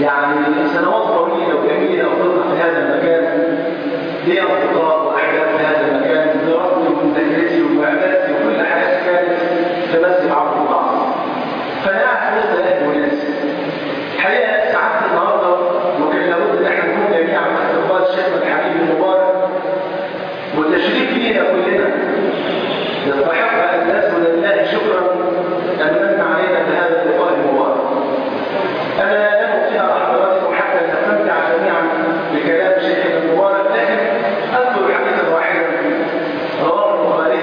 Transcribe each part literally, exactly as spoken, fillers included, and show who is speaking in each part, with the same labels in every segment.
Speaker 1: يعني سنوات طويلة وجميلة وقضت في هذا المكان، لي أصدقاء وأحباب في هذا المكان، دراستي ومذاكرتي ومعرفتي وكل حاجة كانت في مسجد عبد الله. فأنا قاعد وسط أهل وناس. الحقيقة سعادة النهارده وكان لابد إن احنا نكون جميعا في استقبال شيخنا الحبيب المبارك، وتشريف لينا كلنا يستحق أن نسجد لله شكرا أن من علينا بهذا اللقاء المبارك. أنا لا أطيل على حضراتكم حتى نستمتع جميعا بكلام شيخنا المبارك، لكن أذكر حديثا واحدا رواه البخاري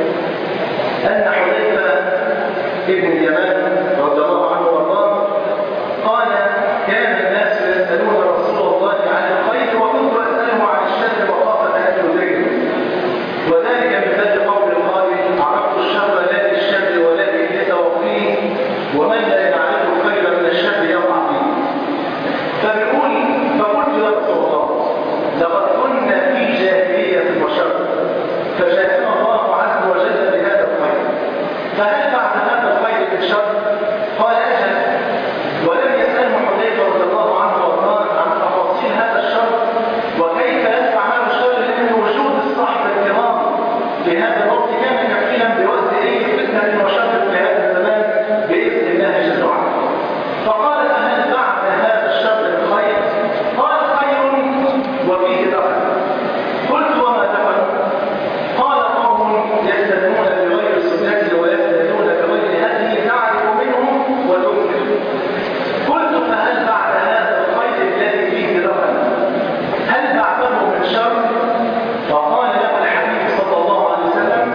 Speaker 1: أن حذيفة ابن اليمان رضي الله عنه وارضاه قال: كان الناس يسألون رسول الله عن الخير وكنت أسأله عن الشر مخافة أن يدركه، وذلك من باب قول القائل: عرفت الشر لا للشر ولكن لتوقيه، ومن لا يعرف الخير من الشر يقع فيه. فبيقول: فقلت يا رسول الله لقد كنا في جاهلية وشر فجاءنا الله عز وجل بهذا الخير، فهل بعد هذا الخير من شر؟ قال: أجل. ولم يسأله حذيفة رضي الله عنه وارضاه عن تفاصيل هذا الشر وكيف يدفع هذا الشر، لأن وجود الصحابة الكرام في هذا الوقت كان كفيلا بوقت أي فتنة وشر في هذا الزمان بإذن الله جل وعلا. فقال: فهل بعد هذا الشر من خير؟ قال: خير وفيه دخل. قلت: وما دخل؟ قال: قوم يستدلون بغير سنتي ويستدلون بغير هدي تعرف منهم وتنكر. قلت: فهل بعد هذا الخير الذي فيه دخل هل بعده من شر؟ فقال له الحبيب صلى الله عليه وسلم: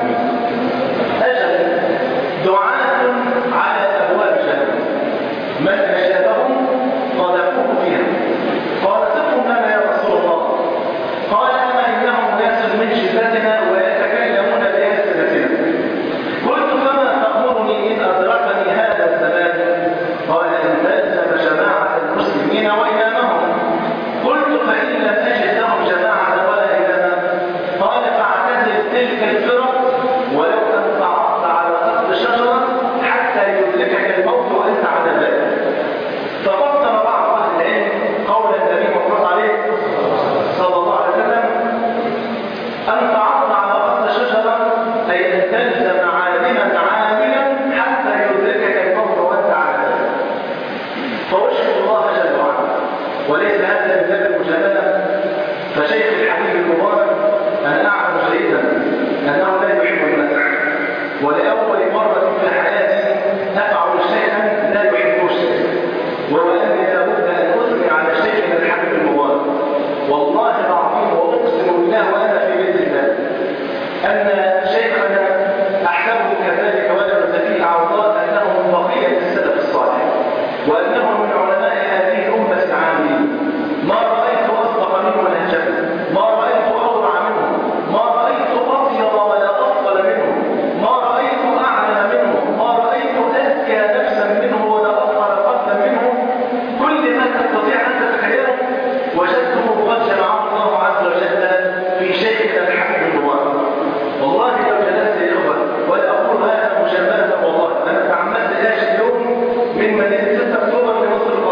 Speaker 1: أجل، دعاة على أبواب جهنم من أجابهم قذفوه فيها. قال: صفهم لنا يا رسول الله. قال: أما إنهم ناس من شدتنا ويتكلمون بألسنتنا. قلت: فما تأمرني إن أدركني هذا الزمان؟ قال: أن تلزم جماعة المسلمين وإمامهم. قلت: فإن لم أجد لهم جماعة ولا إماما؟ قال: فاعتزل تلك الفرق ولو أن تعض على أصل شجرة حتى يدركك الموت وأنت على ذلك. ففسر بعض أهل العلم قول النبي محمد عليه صلى الله عليه وسلم: أن تعض على أصل شجرة أي أن تلزم عالما عاملا حتى يدركك الموت وأنت على ذلك. فوشك الله جل وعلا، وليس هذا من باب المجاملة. فشيخ الحبيب المبارك أنا أعلم جيدا أنه لا يحب المدح، ولأول مرة في حياتي أفعل شيئا لا يحبه الشيخ، وهو أني لابد أن أثني على شيخنا الحبيب المبارك. والله العظيم وأقسم بالله وأنا في بيت الله أن شيخنا أحسبه كذلك ولا نسفيه عوضاء أنه من بقية السلف الصالح، وأنه من علماء هذه الأمة العاملين. ما رأيت أصدق منه لهجة، ما رأيت أورع منه، ما رأيت أطيب ولا أفضل منه، ما رأيت أعلم منه، ما رأيت أزكى نفسا منه ولا أطهر قلبا منه. كل ما تستطيع أن تتخيله وجدته قد جمعه الله عز وجل في شيخنا الحبيب المبارك. والله لو جلست يا إخوة ولا أقول هذا مجاملة، والله أنا تعمدت آجي اليوم من مدينة ستة أكتوبر لمصر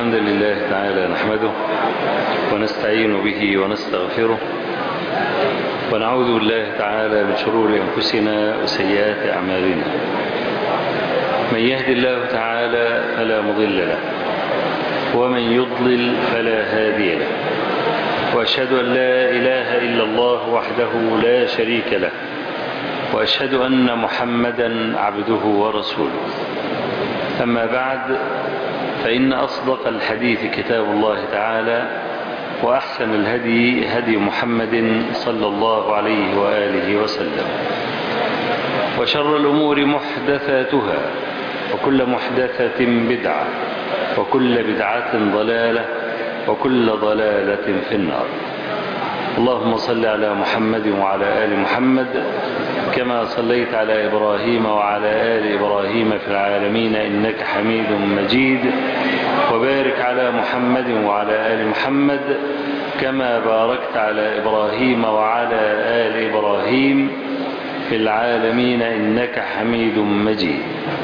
Speaker 2: الحمد لله تعالى نحمده ونستعين به ونستغفره ونعوذ بالله تعالى من شرور أنفسنا وسيئات أعمالنا. من يهد الله تعالى فلا مضل له ومن يضلل فلا هادي له، وأشهد أن لا إله إلا الله وحده لا شريك له، وأشهد أن محمدا عبده ورسوله. أما بعد، فإن أصدق الحديث كتاب الله تعالى، وأحسن الهدي هدي محمد صلى الله عليه وآله وسلم، وشر الأمور محدثاتها، وكل محدثة بدعة، وكل بدعة ضلالة، وكل ضلالة في النار. اللهم صل على محمد وعلى آل محمد كما صليت على إبراهيم وعلى آل إبراهيم في العالمين إنك حميد مجيد، وبارك على محمد وعلى آل محمد كما باركت على إبراهيم وعلى آل إبراهيم في العالمين إنك حميد مجيد.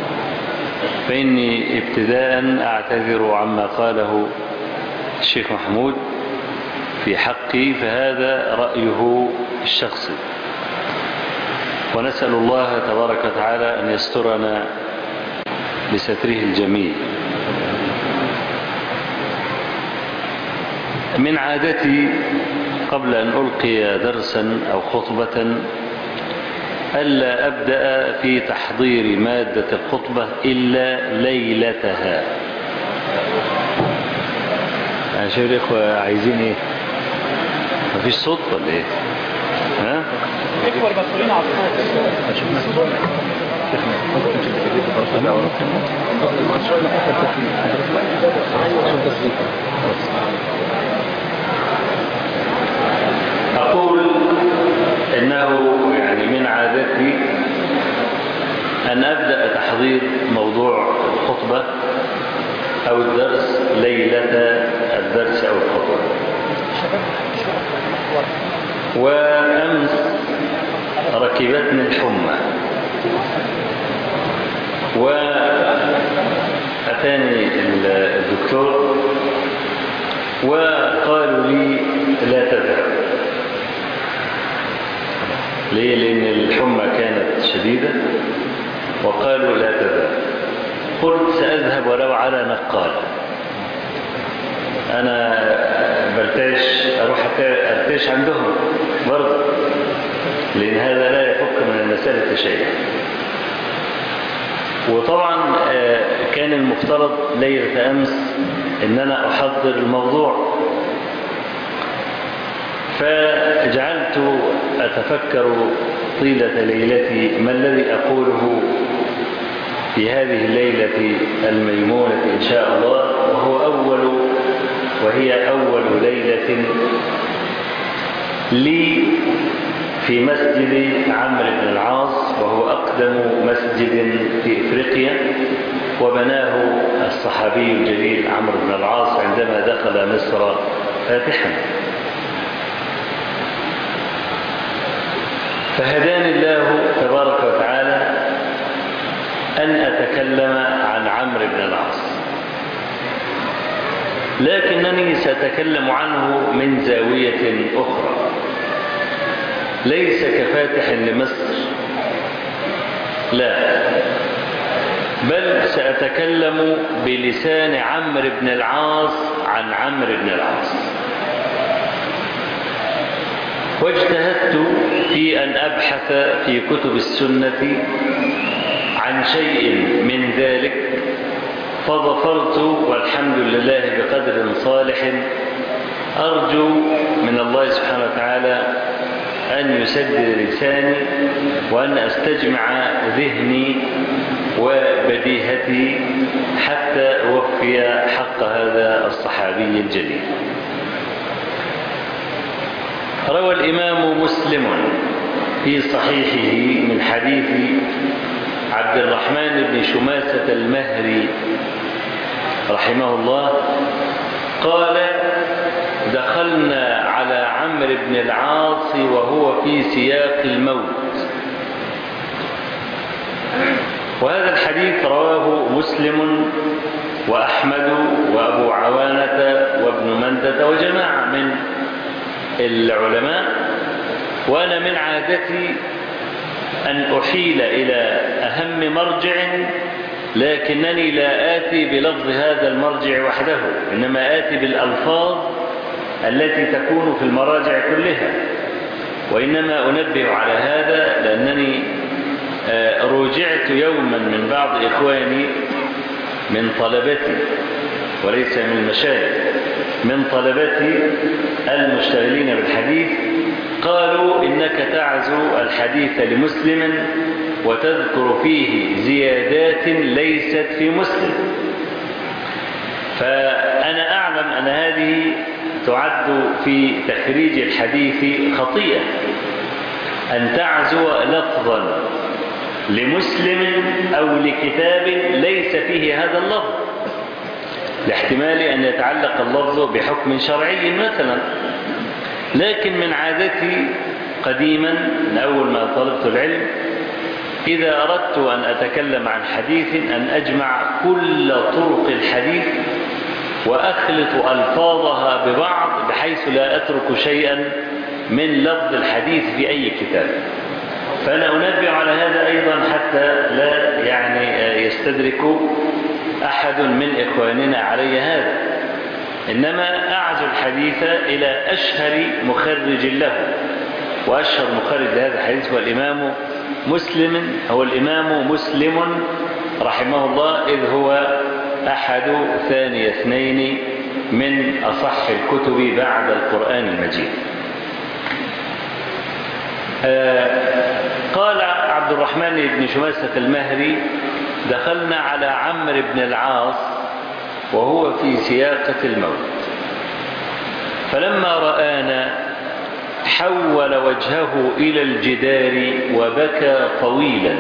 Speaker 2: فإني ابتداء أعتذر عما قاله الشيخ محمود في حقي، فهذا رأيه الشخصي، ونسأل الله تبارك وتعالى أن يسترنا بستره الجميل. من عادتي قبل أن ألقي درسا أو خطبة ألا أبدأ في تحضير مادة الخطبة إلا ليلتها. يا شيخ الإخوة عايزين إيه؟ مفيش صوت ولا إيه؟ ها؟
Speaker 3: إخوة المسؤولين على الصوت.
Speaker 2: أقول إنه يعني من عادتي أن أبدأ تحضير موضوع الخطبة أو الدرس ليلة الدرس أو الخطبة. وأمس ركبتني الحمى، وأتاني الدكتور وقالوا لي لا تذهب. ليه؟ لأن الحمى كانت شديدة، وقالوا لا تذهب. قلت سأذهب ولو على نقالة. أنا برتاش أروح أرتاش عندهم برضه، لأن هذا لا يفك من المسألة شيئا. وطبعا كان المفترض ليلة أمس أن أنا أحضر الموضوع، فجعلت أتفكر طيلة ليلتي ما الذي أقوله في هذه الليلة الميمونة إن شاء الله، وهو أول وهي أول ليلة لي في مسجد عمرو بن العاص، وهو أقدم مسجد في إفريقيا، وبناه الصحابي الجليل عمرو بن العاص عندما دخل مصر فاتحا. فهداني الله تبارك وتعالى أن أتكلم عن عمرو بن العاص، لكنني سأتكلم عنه من زاوية أخرى، ليس كفاتح لمصر، لا، بل سأتكلم بلسان عمرو بن العاص عن عمرو بن العاص. واجتهدت في أن أبحث في كتب السنة عن شيء من ذلك، فظفرت والحمد لله بقدر صالح. أرجو من الله سبحانه وتعالى أن يسدد لساني، وأن أستجمع ذهني وبديهتي حتى أوفي حق هذا الصحابي الجليل. روى الإمام مسلم في صحيحه من حديث عبد الرحمن بن شماسة المهري رحمه الله قال: دخلنا على عمرو بن العاص وهو في سياق الموت. وهذا الحديث رواه مسلم وأحمد وأبو عوانة وابن مندة وجماعة من العلماء. وأنا من عادتي أن أحيل إلى أهم مرجع، لكنني لا آتي بلفظ هذا المرجع وحده، إنما آتي بالألفاظ التي تكون في المراجع كلها. وإنما أنبه على هذا لأنني رجعت يوما من بعض إخواني من طلبتي وليس من المشايخ، من طلبتي المشتغلين بالحديث، قالوا إنك تعزو الحديث لمسلم وتذكر فيه زيادات ليست في مسلم. فأنا أعلم أن هذه تعد في تخريج الحديث خطيئة، أن تعزو لفظا لمسلم أو لكتاب ليس فيه هذا اللفظ، لاحتمال أن يتعلق اللفظ بحكم شرعي مثلا. لكن من عادتي قديما من أول ما طلبت العلم إذا أردت أن أتكلم عن حديث أن أجمع كل طرق الحديث وأخلط ألفاظها ببعض بحيث لا أترك شيئا من لفظ الحديث في أي كتاب. فأنا أنبه على هذا أيضا حتى لا يعني يستدرك أحد من إخواننا علي هذا، إنما أعزو الحديث إلى أشهر مخرج له، وأشهر مخرج لهذا الحديث هو الإمام مسلم، هو الإمام مسلم رحمه الله، إذ هو أحد ثاني اثنين من أصح الكتب بعد القرآن المجيد. آه قال عبد الرحمن بن شماسة المهري: دخلنا على عمرو بن العاص وهو في سياقة الموت، فلما رآنا حول وجهه إلى الجدار وبكى طويلا،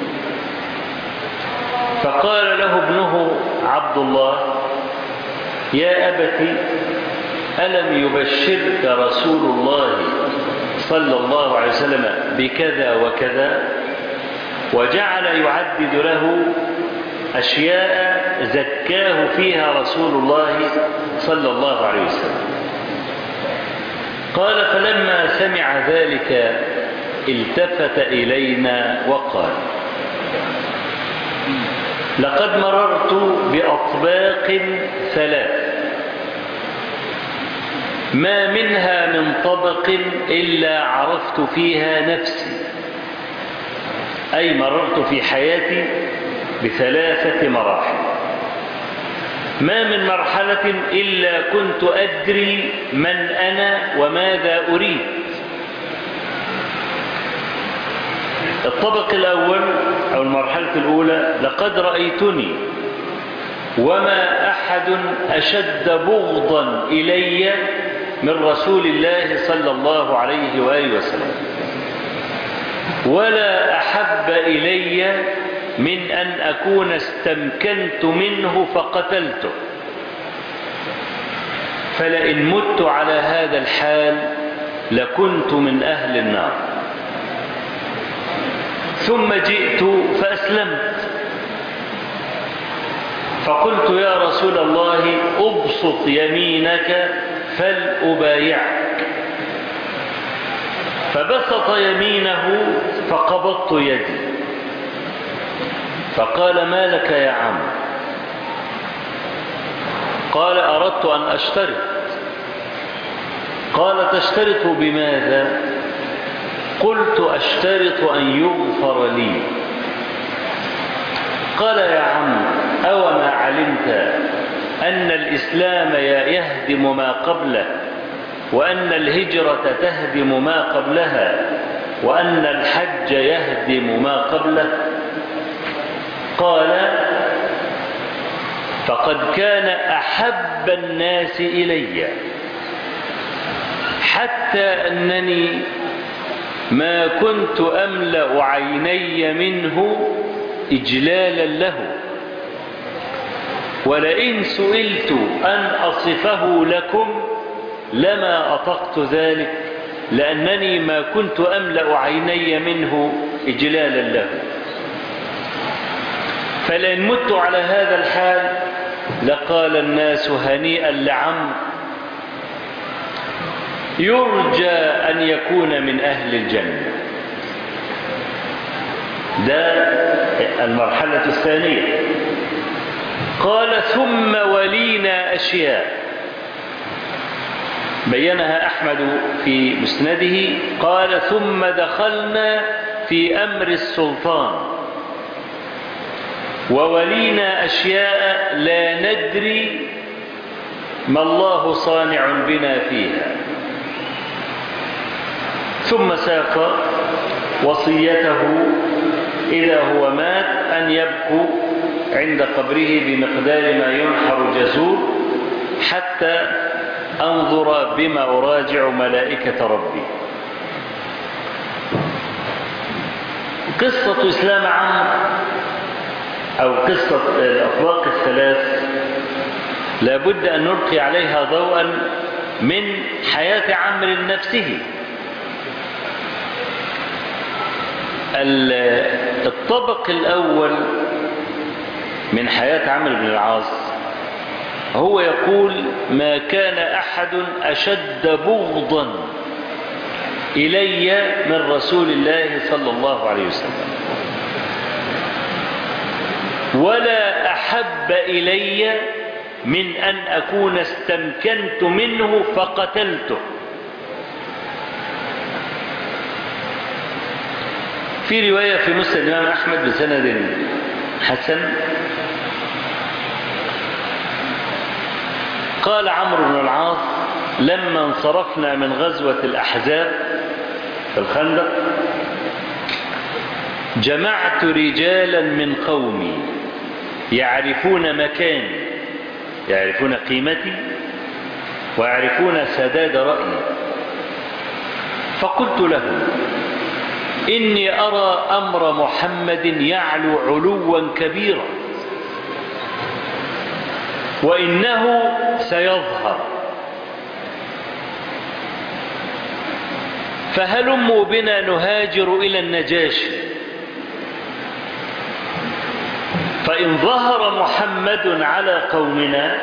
Speaker 2: فقال له ابنه عبد الله: يا أبت، ألم يبشرك رسول الله صلى الله عليه وسلم بكذا وكذا؟ وجعل يعدد له أشياء زكاه فيها رسول الله صلى الله عليه وسلم. قال: فلما سمع ذلك التفت إلينا وقال: لقد مررت بأطباق ثلاث ما منها من طبق إلا عرفت فيها نفسي، أي مررت في حياتي بثلاثة مراحل، ما من مرحلة إلا كنت أدري من أنا وماذا أريد. الطبق الأول أو المرحلة الأولى: لقد رأيتني وما أحد أشد بغضا إلي من رسول الله صلى الله عليه وآله وسلم، ولا أحب إلي من أن أكون استمكنت منه فقتلته، فلئن مت على هذا الحال لكنت من أهل النار. ثم جئت فأسلمت، فقلت: يا رسول الله، أبسط يمينك فلأبايعك. فبسط يمينه فقبضت يدي، فقال: ما لك يا عم؟ قال: أردت أن أشترط. قال: تشترط بماذا؟ قلت: أشترط أن يغفر لي. قال: يا عم، أوما علمت أن الإسلام يهدم ما قبله، وأن الهجرة تهدم ما قبلها، وأن الحج يهدم ما قبله؟ قال: فقد كان أحب الناس إلي، حتى أنني ما كنت أملأ عيني منه إجلالا له، ولئن سئلت أن أصفه لكم لما أطقت ذلك، لأنني ما كنت أملأ عيني منه إجلالا له. فلئن مت على هذا الحال لقال الناس هنيئا لعمرو يرجى أن يكون من أهل الجنة. ده المرحلة الثانية. قال ثم ولينا أشياء بينها أحمد في مسنده. قال ثم دخلنا في أمر السلطان وولينا أشياء لا ندري ما الله صانع بنا فيها. ثم ساق وصيته إذا هو مات أن يبكوا عند قبره بمقدار ما ينحر جزور حتى أنظر بما أراجع ملائكة ربي. قصة إسلام عمرو أو قصة الأطباق الثلاث لابد أن نلقي عليها ضوءا من حياة عمرو نفسه. الطبق الأول من حياة عمرو بن العاص هو يقول ما كان أحد أشد بغضا إلي من رسول الله صلى الله عليه وسلم ولا أحب إلي من أن أكون استمكنت منه فقتلته. في رواية في مسند الإمام أحمد بسند حسن قال عمرو بن العاص لما انصرفنا من غزوة الأحزاب في الخندق جمعت رجالا من قومي يعرفون مكاني يعرفون قيمتي ويعرفون سداد رأيي فقلت لهم إني أرى أمر محمد يعلو علوا كبيرا وإنه سيظهر فهلموا بنا نهاجر إلى النجاشي فإن ظهر محمد على قومنا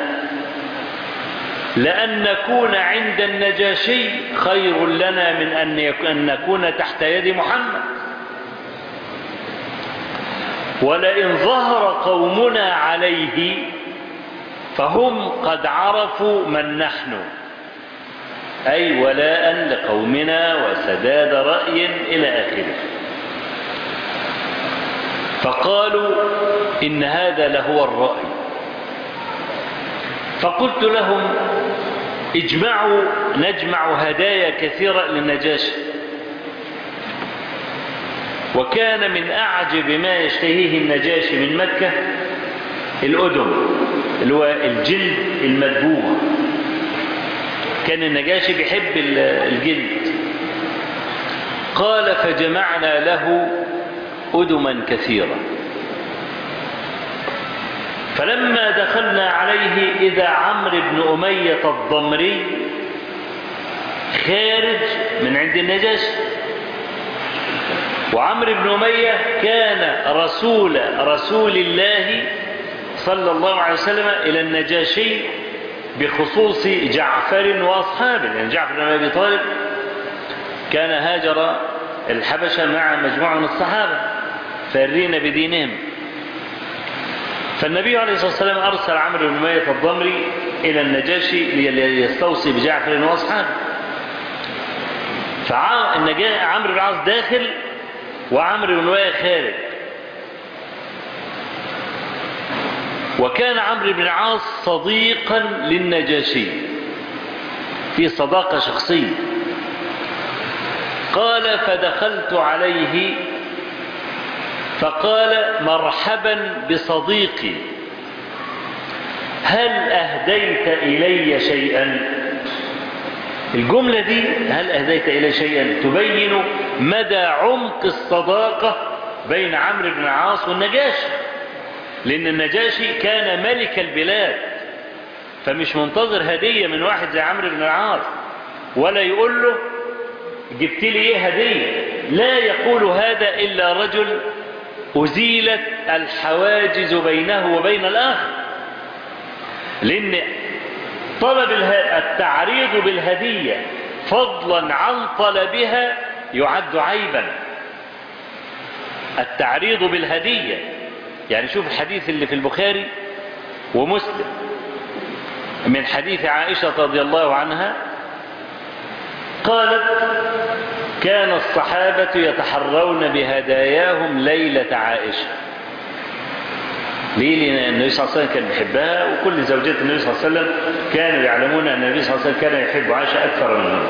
Speaker 2: لأن نكون عند النجاشي خير لنا من أن نكون تحت يد محمد ولئن ظهر قومنا عليه فهم قد عرفوا من نحن أي ولاء لقومنا وسداد رأي إلى آخره. فقالوا إن هذا لهو الرأي. فقلت لهم اجمعوا نجمع هدايا كثيرة للنجاشي. وكان من أعجب ما يشتهيه النجاشي من مكة الأدم اللي هو الجلد المدبوغ. كان النجاشي بيحب الجلد. قال فجمعنا له أدما كثيرة فلما دخلنا عليه إذا عمرو بن أمية الضمري خارج من عند النجاشي. وعمرو بن أمية كان رسول رسول الله صلى الله عليه وسلم إلى النجاشي بخصوص جعفر وأصحابه لأن جعفر بن أبي طالب كان هاجر الحبشة مع مجموعة من الصحابة فارين بدينهم. فالنبي عليه الصلاة والسلام أرسل عمرو بن أمية الضمري إلى النجاشي ليستوصي بجعفر وأصحابه. فعمرو بن العاص داخل وعمرو بن أمية خارج. وكان عمرو بن العاص صديقا للنجاشي في صداقة شخصية. قال فدخلت عليه فقال مرحبا بصديقي هل أهديت إلي شيئا. الجملة دي هل أهديت إلي شيئا تبين مدى عمق الصداقة بين عمرو بن العاص والنجاشي لأن النجاشي كان ملك البلاد فمش منتظر هدية من واحد زي عمرو بن العاص ولا يقول له جبت لي ايه هدية. لا يقول هذا إلا رجل أزيلت الحواجز بينه وبين الآخر لأن طلب التعريض بالهدية فضلا عن طلبها يعد عيبا. التعريض بالهدية، يعني شوف الحديث اللي في البخاري ومسلم من حديث عائشة رضي الله عنها قالت: كان الصحابة يتحرون بهداياهم ليلة عائشة. ليه؟ لأن النبي صلى الله عليه وسلم كان بيحبها، وكل زوجات النبي صلى الله عليه وسلم كانوا يعلمون أن النبي صلى الله عليه وسلم كان يحب عائشة أكثر منهم.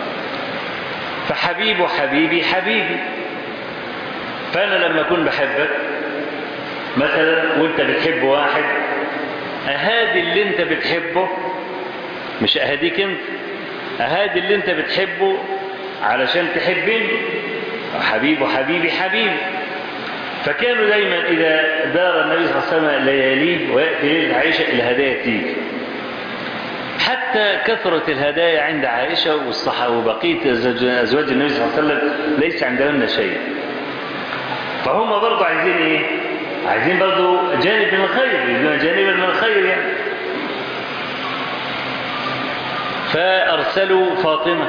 Speaker 2: فحبيب حبيبي حبيبي، فأنا لما أكون بحبك مثلا وأنت بتحب واحد، أهادي اللي أنت بتحبه، مش أهديك أنت، أهادي اللي أنت بتحبه علشان تحبني. حبيب حبيبي حبيبي. فكانوا دايما إذا دار النبي صلى الله عليه وسلم لياليه ويأتي ليلة عائشة الهدايا تيجي. حتى كثرة الهدايا عند عائشة والصحابة وبقية أزواج النبي صلى الله عليه وسلم ليس عندهن شيء. فهم برضو عايزين إيه؟ عايزين برضو جانب من الخير، جانبا من الخير يعني. فأرسلوا فاطمة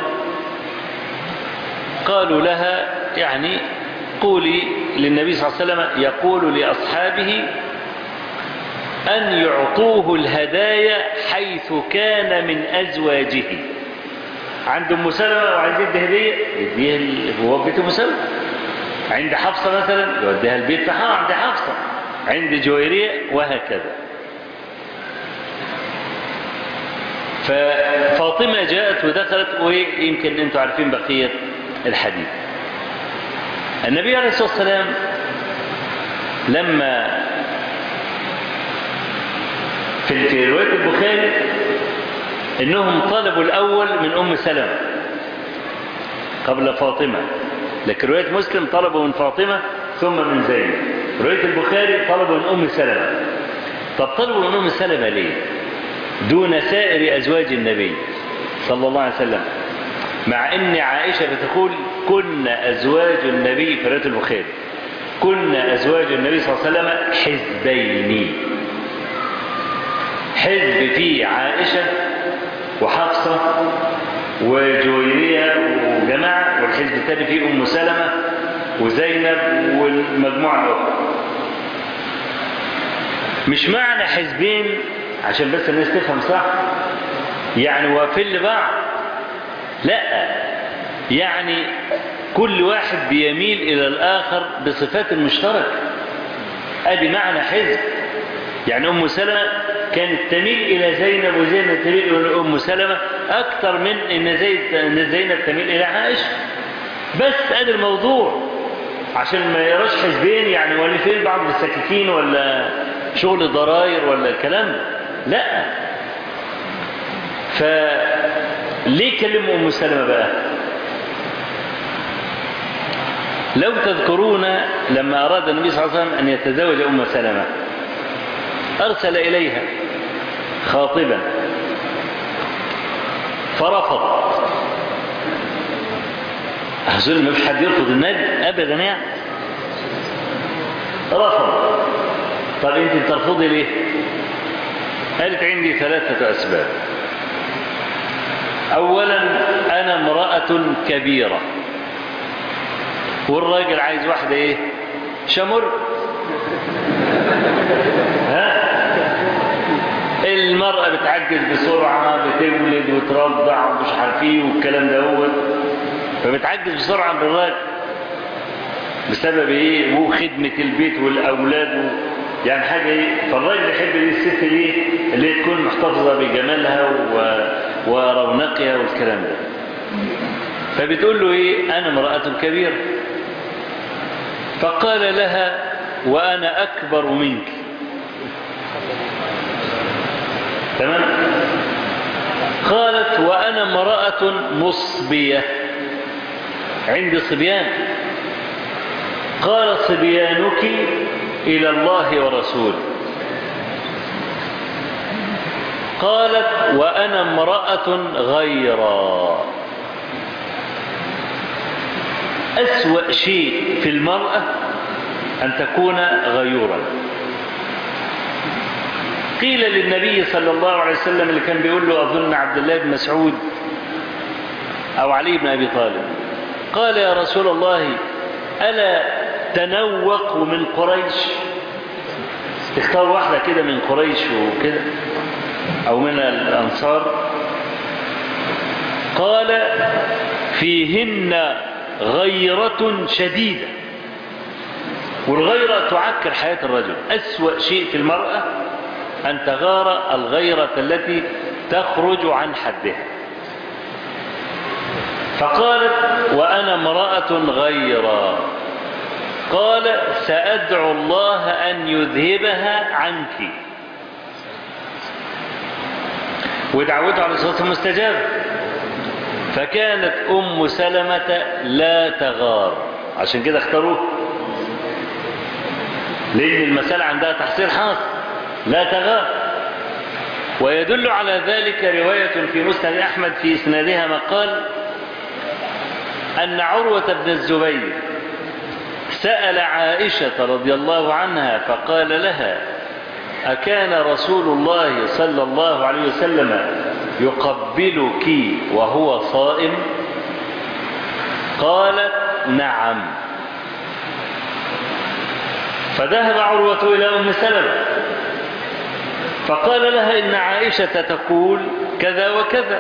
Speaker 2: قالوا لها يعني قولي للنبي صلى الله عليه وسلم يقول لأصحابه أن يعطوه الهدايا حيث كان من أزواجه. عند أم سلمة وعايز يدي هدية يديها هو بيت أم سلمة. عند حفصة مثلا يوديها البيت فها عند حفصة، عند جويرية وهكذا. ففاطمة جاءت ودخلت، ويمكن أنتم عارفين بقية الحديث. النبي عليه الصلاة والسلام لما في رواية البخاري إنهم طلبوا الأول من أم سلمة قبل فاطمة، لكن رواية مسلم طلبوا من فاطمة ثم من زينب. رواية البخاري طلبوا من أم سلمة. طب طلبوا من أم سلمة ليه دون سائر أزواج النبي صلى الله عليه وسلم، مع أن عائشة بتقول كن أزواج النبي في رواية البخاري كن أزواج النبي صلى الله عليه وسلم حزبين، حزب فيه عائشة وحفصة وجويرية وجماعة، والحزب الثاني فيه أم سلمة وزينب والمجموعة الأخرى. مش معنى حزبين عشان بس الناس تفهم صح يعني وافل لبعض، لا، يعني كل واحد بيميل إلى الآخر بصفات مشتركة. أدي معنى حزب. يعني أم سلمة كانت تميل إلى زينب وزينب تميل إلى أم سلمة أكثر من إن زينب تميل إلى عائشة. بس أدي الموضوع عشان ما يراش حزبين يعني مؤلفين بعض بالسكاكين ولا شغل ضراير ولا الكلام ده، لا. فليه كلموا أم سلمة بقى؟ لو تذكرون لما أراد النبي صلى الله عليه وسلم أن يتزوج أم سلمة أرسل إليها خاطبا فرفض. أظن ما فيش حد يرفض النبي أبدا يعني. رفض. طب أنت ترفضي ليه؟ قالت عندي ثلاثة أسباب. أولا أنا امرأة كبيرة، والراجل عايز واحدة إيه؟ شمر. ها؟ المرأة بتعجز بسرعة، بتولد وترضع ومش عارفين والكلام ده هو، فبتعجز بسرعة بالراجل بسبب ايه؟ هو خدمة البيت والأولاد و... يعني حاجة ايه؟ فالراجل يحب دي الست ايه؟ اللي تكون محتفظة بجمالها و... ورونقها والكلام ده. فبتقول له ايه؟ أنا امرأة كبيرة. فقال لها وأنا أكبر منك. تمام؟ قالت وأنا امرأة مصبية، عندي صبيان. قال صبيانك إلى الله ورسوله. قالت وأنا امرأة غيرا. أسوأ شيء في المرأة أن تكون غيورا. قيل للنبي صلى الله عليه وسلم اللي كان بيقول له أظن عبد الله بن مسعود أو علي بن أبي طالب، قال يا رسول الله ألا تنوق من قريش، اختار واحدة كده من قريش وكده أو من الأنصار. قال فيهن غيرة شديدة، والغيرة تعكر حياة الرجل. أسوأ شيء في المرأة أن تغار الغيرة التي تخرج عن حدها. فقالت وأنا امرأة غيرة. قال سأدعو الله أن يذهبها عنك، ودعوته عليه الصلاة والسلام مستجابة. فكانت أم سلمة لا تغار، عشان كده اختاروه، لأن المسألة عندها تحصيل حاصل، لا تغار. ويدل على ذلك رواية في مسند أحمد في إسنادها مقال أن عروة بن الزبير سأل عائشة رضي الله عنها فقال لها أكان رسول الله صلى الله عليه وسلم يقبلك وهو صائم؟ قالت نعم. فذهب عروة إلى أم سلمة فقال لها إن عائشة تقول كذا وكذا،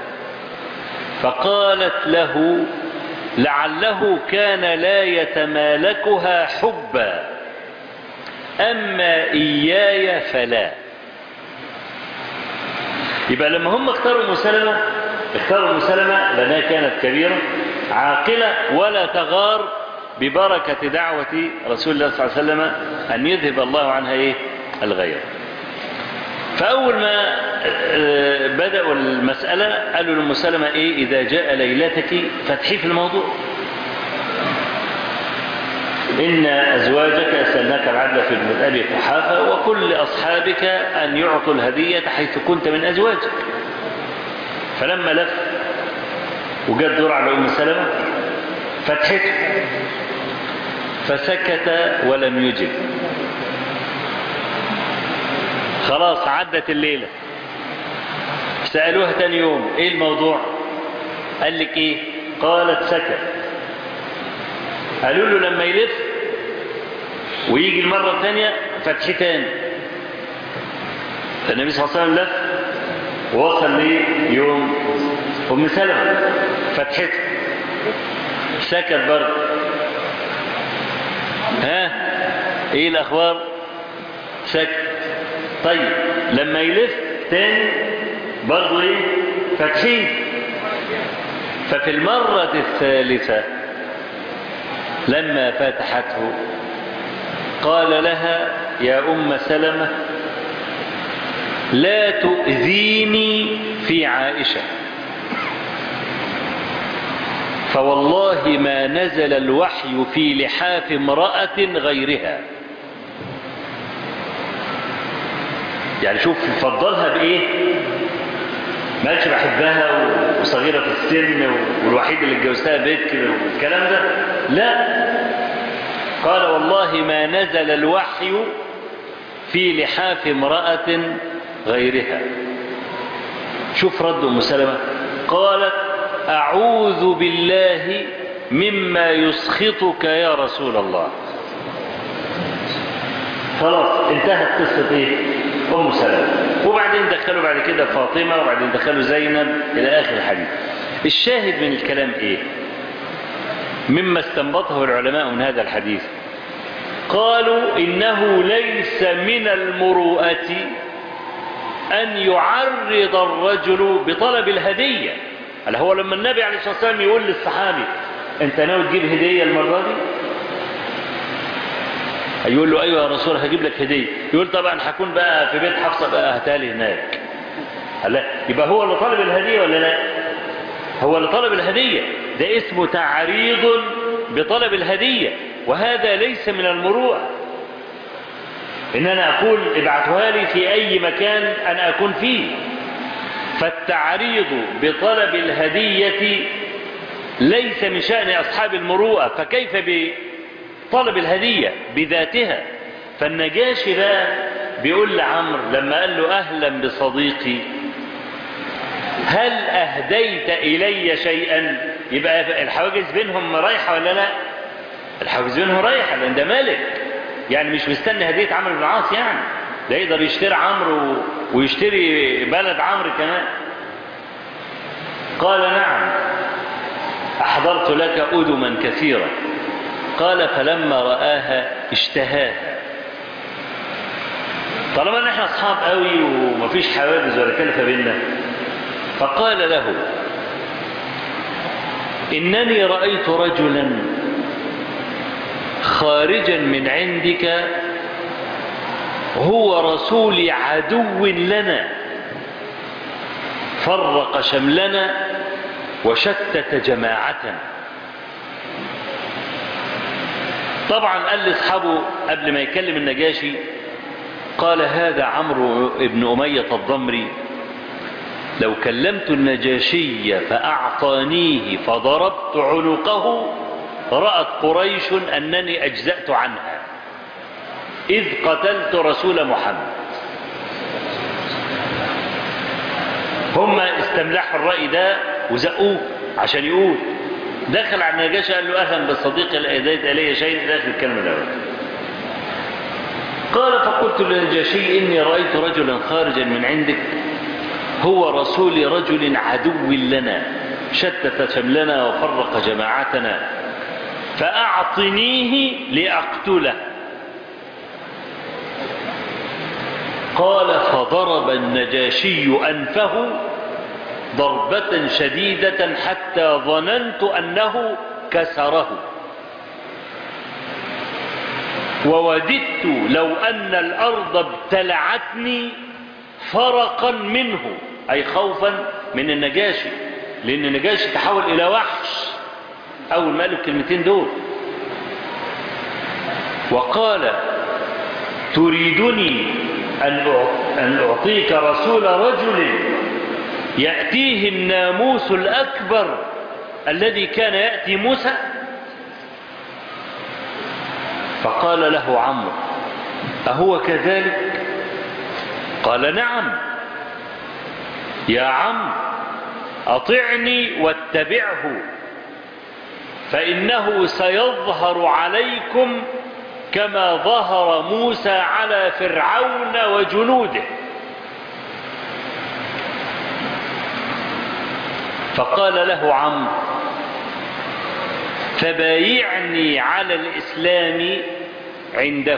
Speaker 2: فقالت له لعله كان لا يتمالكها حبا، أما إياي فلا. يبقى لما هم اختاروا أم سلمة اختاروا أم سلمة لأنها كانت كبيرة عاقلة ولا تغار ببركة دعوة رسول الله صلى الله عليه وسلم أن يذهب الله عنها إيه؟ الغير. فأول ما بدأوا المسألة قالوا لأم سلمة إيه إذا جاء ليلتك فتحي في الموضوع، إن أزواجك أسألناك العدل في ابن أبي قحافة وكل أصحابك أن يعطوا الهدية حيث كنت من أزواجك. فلما لف وجد دور على أم سلمة فتحته فسكت ولم يجب. خلاص عدت الليلة، سألوها تاني يوم ايه الموضوع؟ قال لك ايه؟ قالت سكت. قالوا له لما يلف ويجي المرة الثانية فتحي تاني. النبي صلى الله عليه وسلم لف ووصل ليه يوم أم سلمة فتحته سكت برضه. ها ايه الأخبار؟ سكت. طيب لما يلف تاني برضه ايه؟ فتحين. ففي المرة الثالثة لما فتحته قال لها يا أم سلمة لا تؤذيني في عائشة، فوالله ما نزل الوحي في لحاف امرأة غيرها. يعني شوف فضلها بإيه؟ ما قالش بحبها وصغيرة في السن والوحيد اللي اتجوزتها بكر والكلام ده، لا، قال والله ما نزل الوحي في لحاف امرأة غيرها. شوف رد أم سلمة، قالت أعوذ بالله مما يسخطك يا رسول الله. خلاص انتهت قصة ايه؟ أم سلمة. وبعدين دخلوا بعد كده فاطمة وبعدين دخلوا زينب إلى آخر الحديث. الشاهد من الكلام ايه؟ مما استنبطه العلماء من هذا الحديث قالوا إنه ليس من المروءة أن يعرض الرجل بطلب الهدية. هل هو لما النبي عليه الصلاة والسلام يقول للصحابي أنت ناوي تجيب هدية المرة دي؟ يقول له أيوة يا رسول هجيب لك هدية. يقول طبعا هكون بقى في بيت حفصة بقى هتالي هناك. لا، يبقى هو اللي طلب الهدية ولا لا؟ هو اللي طلب الهدية، ده اسمه تعريض بطلب الهدية، وهذا ليس من المروءة إن أنا أقول ابعتها لي في أي مكان أنا أكون فيه. فالتعريض بطلب الهدية ليس من شأن أصحاب المروءة، فكيف بطلب الهدية بذاتها؟ فالنجاشي بقى بيقول لعمرو لما قال له أهلا بصديقي هل أهديت إلي شيئا؟ يبقى الحواجز بينهم رايحة ولا لا؟ الحواجز بينهم رايحة لأن ده ملك، يعني مش مستني هدية عمرو بن العاص، يعني ده يقدر يشتري عمرو ويشتري بلد عمرو كمان. قال نعم أحضرت لك أدما كثيرة. قال فلما رآها اشتهاها. طالما ان احنا اصحاب قوي ومفيش حواجز ولا كلفة بيننا، فقال له إنني رأيت رجلا خارجا من عندك هو رسول عدو لنا فرق شملنا وشتت جماعتنا. طبعا قال لأصحابه قبل ما يكلم النجاشي، قال هذا عمرو بن أمية الضمري لو كلمت النجاشي فأعطانيه فضربت عنقه رأت قريش أنني أجزأت عنها إذ قتلت رسول محمد. هم استملحوا الرأي ده وزقوه عشان يقول. دخل على النجاشي قال له أهلا بالصديق الأهديت إلي شيء، داخل الكلمة الأول. قال فقلت للنجاشي إني رأيت رجلا خارجا من عندك هو رسول رجل عدو لنا شتت شملنا وفرق جماعتنا فأعطنيه لأقتله. قال فضرب النجاشي أنفه ضربة شديدة حتى ظننت أنه كسره، ووددت لو أن الأرض ابتلعتني فرقا منه، أي خوفا من النجاشي، لأن النجاشي تحول إلى وحش أول ما قالوا الكلمتين دول. وقال تريدني أن أعطيك رسول رجل يأتيه الناموس الأكبر الذي كان يأتي موسى؟ فقال له عمرو أهو كذلك؟ قال نعم. يا عم أطعني واتبعه فإنه سيظهر عليكم كما ظهر موسى على فرعون وجنوده. فقال له عمرو فبايعني على الإسلام عنده.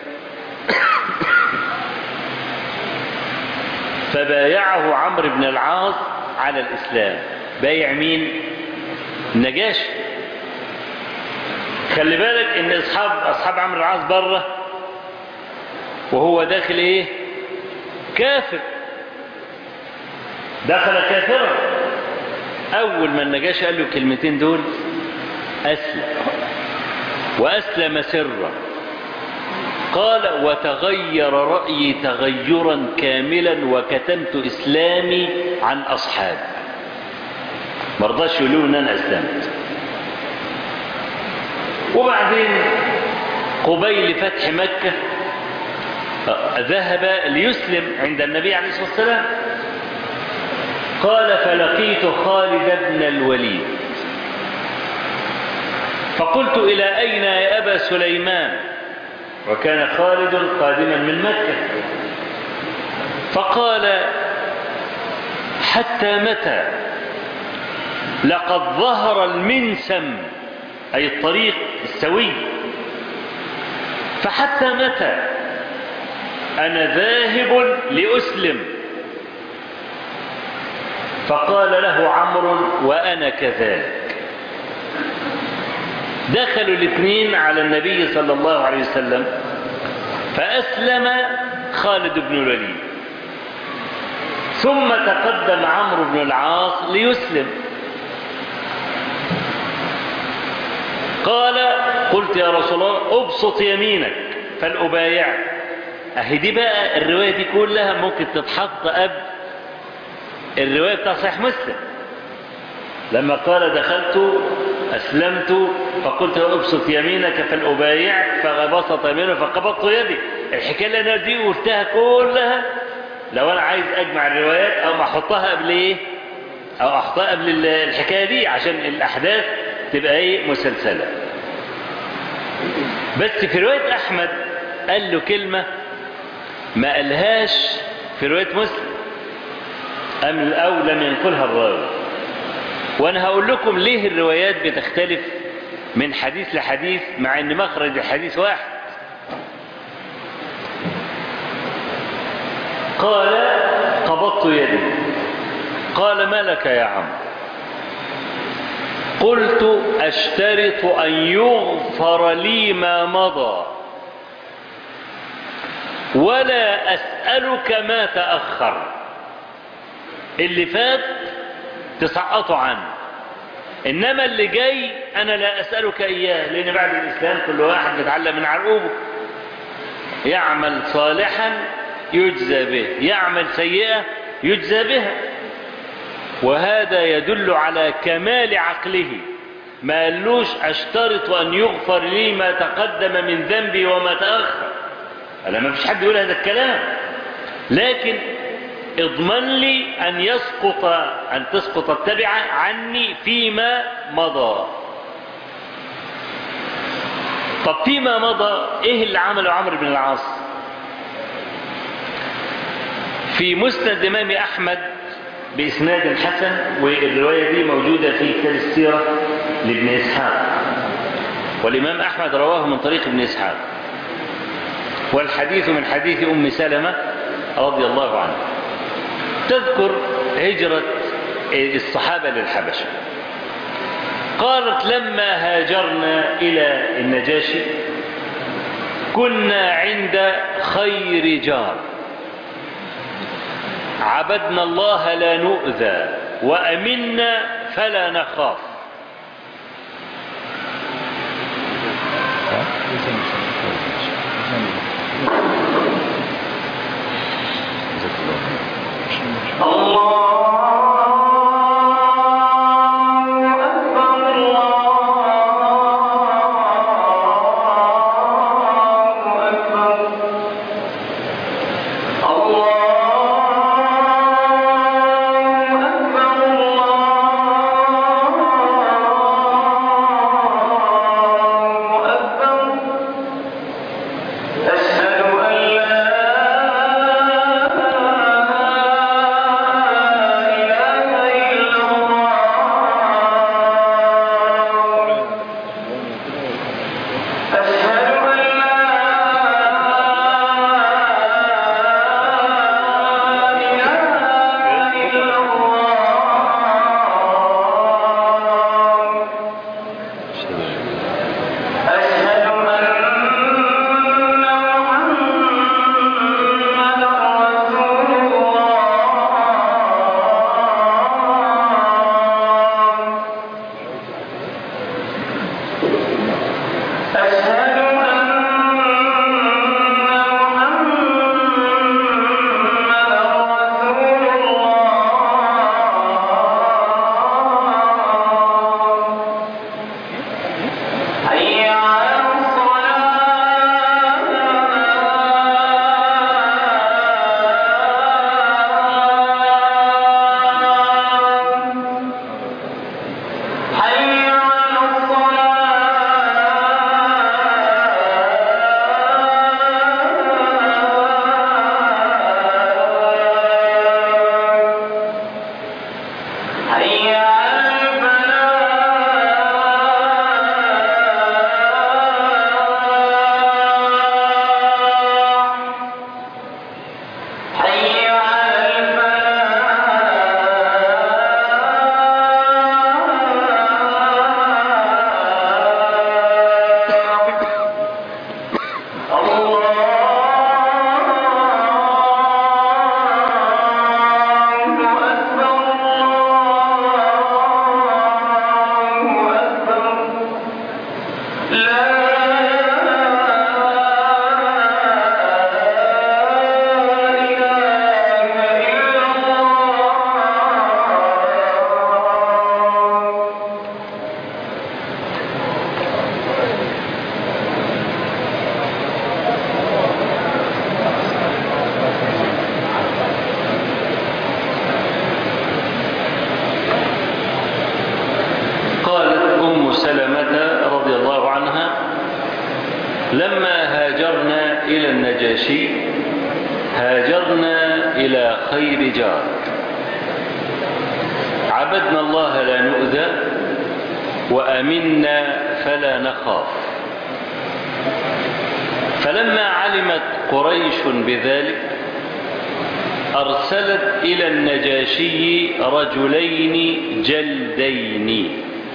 Speaker 2: فبايعه عمرو بن العاص على الإسلام. بايع مين؟ النجاشي. خلي بالك ان اصحاب اصحاب عمرو بن العاص بره وهو داخل ايه؟ كافر. دخل كافرا. اول ما النجاشي قال له الكلمتين دول اسلم، واسلم سرا. قال وتغير رأيي تغيرا كاملا وكتمت إسلامي عن أصحابي. مرضاش يقولوا ان انا اسلمت. وبعدين قبيل فتح مكة ذهب ليسلم عند النبي عليه الصلاة والسلام. قال فلقيت خالد بن الوليد فقلت إلى أين يا أبا سليمان؟ وكان خالد قادما من مكة. فقال حتى متى؟ لقد ظهر المنسم، أي الطريق السوي، فحتى متى؟ أنا ذاهب لأسلم. فقال له عمرو وأنا كذلك. دخلوا الاثنين على النبي صلى الله عليه وسلم فأسلم خالد بن الوليد، ثم تقدم عمرو بن العاص ليسلم. قال قلت يا رسول الله ابسط يمينك فلأبايعك. اهي دي بقى الرواية دي كلها ممكن تتحط قبل الرواية بتاع صحيح مسلم لما قال دخلت أسلمت فقلت ابسط يمينك فلأبايعك فبسط يمينه فقبضت يدي. الحكاية اللي أنا دي قلتها كلها لو أنا عايز أجمع الروايات أو ما أحطها قبل إيه أو أحطها قبل الحكاية دي عشان الأحداث تبقى إيه مسلسلة. بس في رواية أحمد قال له كلمة ما قالهاش في رواية مسلم أم أو لم ينقلها الراوي. وأنا هقول لكم ليه الروايات بتختلف من حديث لحديث مع أن مخرج الحديث واحد. قال قبضت يدي. قال ما لك يا عم؟ قلت أشترط أن يغفر لي ما مضى ولا أسألك ما تأخر. اللي فات تسقطوا عنه، إنما اللي جاي أنا لا أسألك إياه، لأن بعد الإسلام كل واحد بيتعلم من عرقوبه. يعمل صالحا يجزى به، يعمل سيئة يجزى بها. وهذا يدل على كمال عقله. ما قالوش أشترط أن يغفر لي ما تقدم من ذنبي وما تأخر. أنا ما فيش حد يقول هذا الكلام، لكن اضمن لي أن يسقط أن تسقط التبعة عني فيما مضى. طب فيما مضى إيه اللي عمله عمرو بن العاص؟ في مسند الإمام أحمد بإسناد حسن، والرواية دي موجودة في كتاب السيرة لابن إسحاق، والإمام أحمد رواه من طريق ابن إسحاق، والحديث من حديث أم سلمة رضي الله عنها، تذكر هجرة الصحابة للحبشة. قالت لما هاجرنا إلى النجاشي كنا عند خير جار، عبدنا الله لا نؤذى وأمنا فلا نخاف.
Speaker 1: الله أكبر الله
Speaker 2: إلى النجاشي هاجرنا إلى خير جار، عبدنا الله لا نؤذى، وأمنا فلا نخاف. فلما علمت قريش بذلك أرسلت إلى النجاشي رجلين جلدين،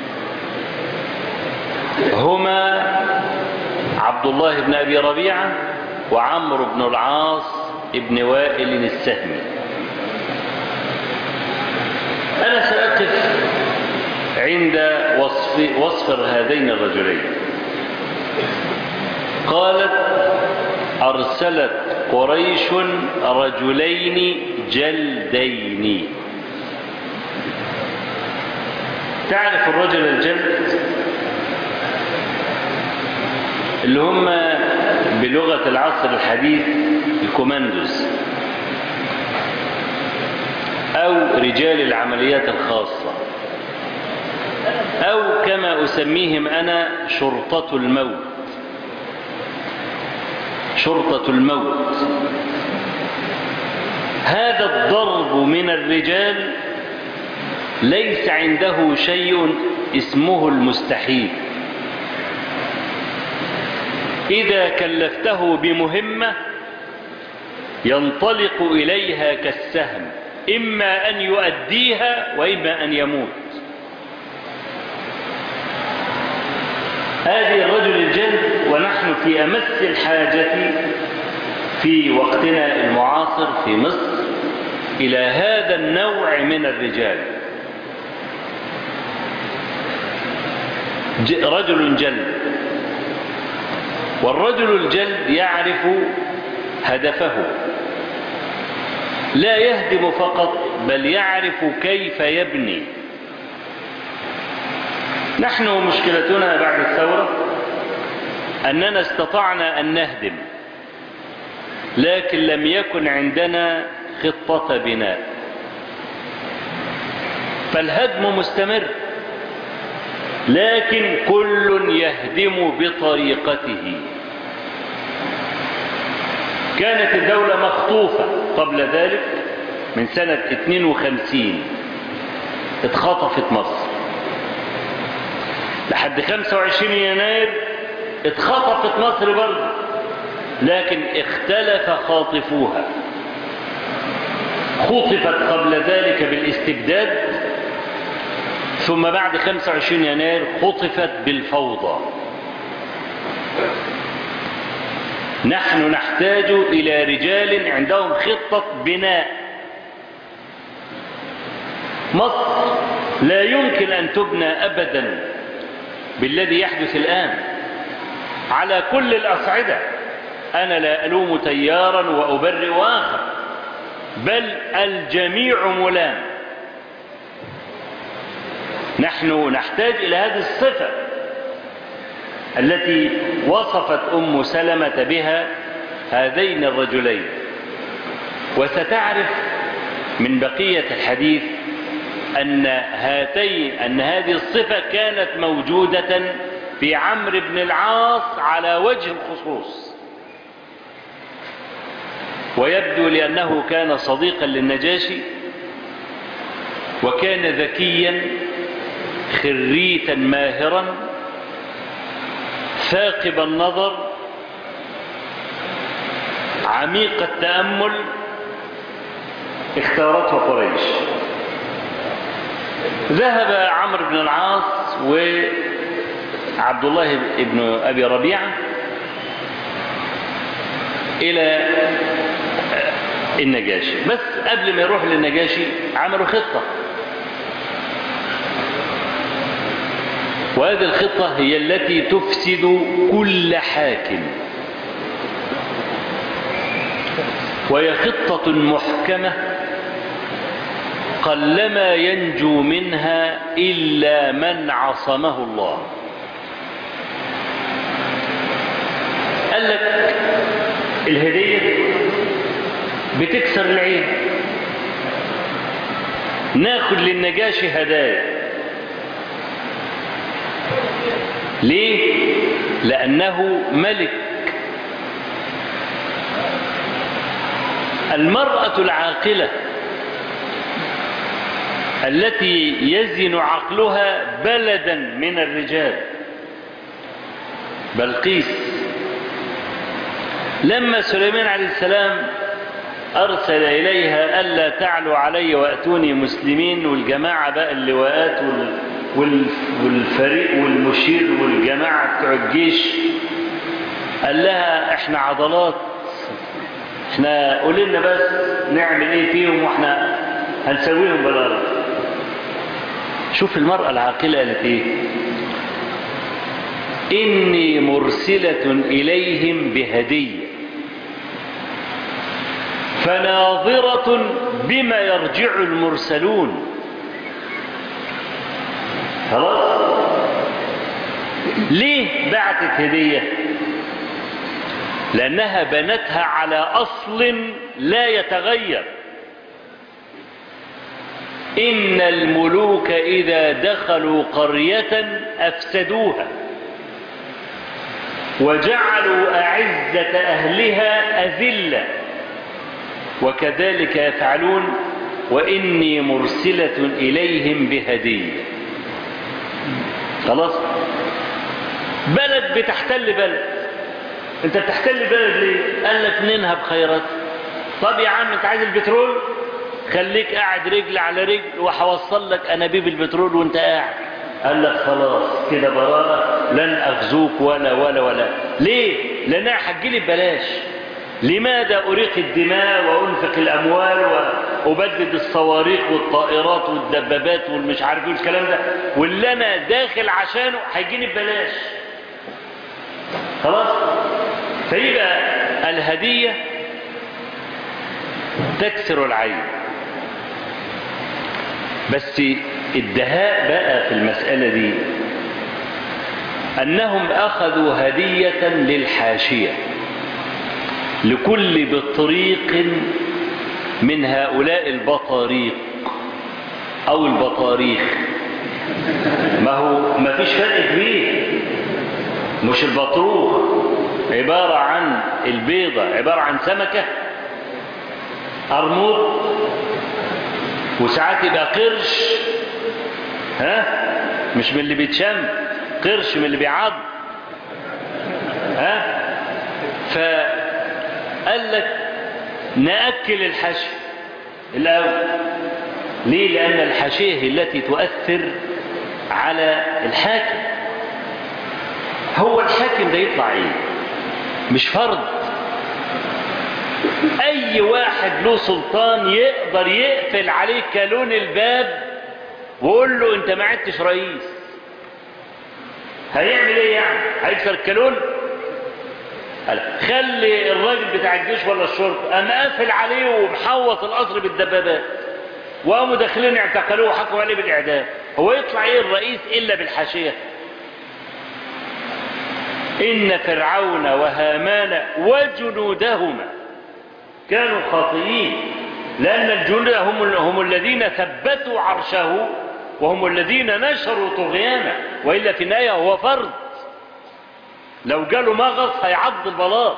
Speaker 2: هما عبد الله بن أبي ربيعة وعمرو بن العاص بن وائل السهمي. أنا سأقف عند وصف وصف هذين الرجلين. قالت أرسلت قريش رجلين جلدين. تعرف الرجل الجلد اللي هم بلغة العصر الحديث الكوماندوز أو رجال العمليات الخاصة، أو كما أسميهم أنا شرطة الموت. شرطة الموت هذا الضرب من الرجال ليس عنده شيء اسمه المستحيل. إذا كلفته بمهمة ينطلق إليها كالسهم، إما أن يؤديها وإما أن يموت. هذه الرجل الجلد، ونحن في أمس الحاجة في وقتنا المعاصر في مصر إلى هذا النوع من الرجال. رجل جلد، والرجل الجلد يعرف هدفه، لا يهدم فقط بل يعرف كيف يبني. نحن مشكلتنا بعد الثورة أننا استطعنا أن نهدم، لكن لم يكن عندنا خطة بناء، فالهدم مستمر، لكن كل يهدم بطريقته. كانت الدولة مخطوفة قبل ذلك من سنة اثنين وخمسين، اتخطفت مصر لحد خمسة وعشرين يناير، اتخطفت مصر برضه، لكن اختلف خاطفوها. خطفت قبل ذلك بالاستبداد، ثم بعد خمسة وعشرين يناير خطفت بالفوضى. نحن نحتاج إلى رجال عندهم خطة بناء. مصر لا يمكن أن تبنى أبدا بالذي يحدث الآن على كل الأصعدة. أنا لا ألوم تيارا وأبرئ آخر، بل الجميع ملام. نحن نحتاج إلى هذه الصفة التي وصفت أم سلمة بها هذين الرجلين. وستعرف من بقية الحديث أن هاتين أن هذه الصفة كانت موجودة في عمرو بن العاص على وجه الخصوص، ويبدو لأنه كان صديقا للنجاشي، وكان ذكيا خريتا ماهرا ثاقب النظر عميق التأمل. اختارته قريش. ذهب عمرو بن العاص وعبد الله بن أبي ربيعة إلى النجاشي، بس قبل ما يروح للنجاشي عملوا خطة، وهذه الخطة هي التي تفسد كل حاكم، وهي خطة محكمة قلما ينجو منها إلا من عصمه الله. قال لك الهدية بتكسر العين، ناخد للنجاشي هدايا. ليه؟ لأنه ملك، المرأة العاقلة التي يزن عقلها بلدا من الرجال بلقيس، لما سليمان عليه السلام أرسل إليها ألا تعلوا علي وأتوني مسلمين، والجماعة بقى اللواءات والفريق والمشير والجماعة بتوع الجيش، قال لها احنا عضلات، احنا قول لنا بس نعمل ايه فيهم واحنا هنسويهم بالارض. شوف المرأة العاقلة قالت ايه؟ اني مرسلة اليهم بهدية فناظرة بما يرجع المرسلون. خلاص، ليه بعتت هدية؟ لأنها بنتها على أصل لا يتغير. إن الملوك إذا دخلوا قرية أفسدوها وجعلوا أعزة أهلها أذلة وكذلك يفعلون وإني مرسلة إليهم بهدية. خلاص، بلد بتحتل بلد، انت بتحتل بلد ليه؟ قال لك ننهب خيرات. طب يا عم انت عايز البترول، خليك قاعد رجل على رجل وهوصل لك انابيب البترول وانت قاعد. قال لك خلاص كده براءة، لن اغزوك ولا ولا ولا. ليه؟ لانها هتجيلي ببلاش. لماذا اريق الدماء وانفق الاموال وابدد الصواريخ والطائرات والدبابات والمش عارف ايه الكلام ده، واللي انا داخل عشانه هيجيني ببلاش. خلاص، فيبقى الهدية تكسر العين. بس الدهاء بقى في المسألة دي أنهم أخذوا هدية للحاشية، لكل بطريق من هؤلاء البطاريق أو البطاريخ. ما هو ما فيش فرق كبير. مش البطروخ عبارة عن البيضة، عبارة عن سمكة أرمود، وساعات يبقى قرش، ها، مش من اللي بيتشم، قرش من اللي بيعض، ها. فقال لك نأكل الحشي الأول. ليه؟ لأن الحشية التي تؤثر على الحاكم. هو الحاكم ده يطلع ايه؟ مش فرد. اي واحد له سلطان يقدر يقفل عليه كالون الباب ويقول له انت ما عدتش رئيس. هيعمل ايه يعني؟ هيكسر الكالون؟ خلي الراجل بتاع الجيش ولا الشرطه قام قافل عليه ومحوط القصر بالدبابات، وقاموا داخلين اعتقلوه وحكموا عليه بالاعدام. هو يطلع ايه الرئيس الا بالحاشيه؟ إن فرعون وهامان وجنودهما كانوا خاطئين، لأن الجنود هم, هم الذين ثبتوا عرشه وهم الذين نشروا طغيانه، وإلا في النهاية هو فرد. لو جاله مغص هيعض البلاط،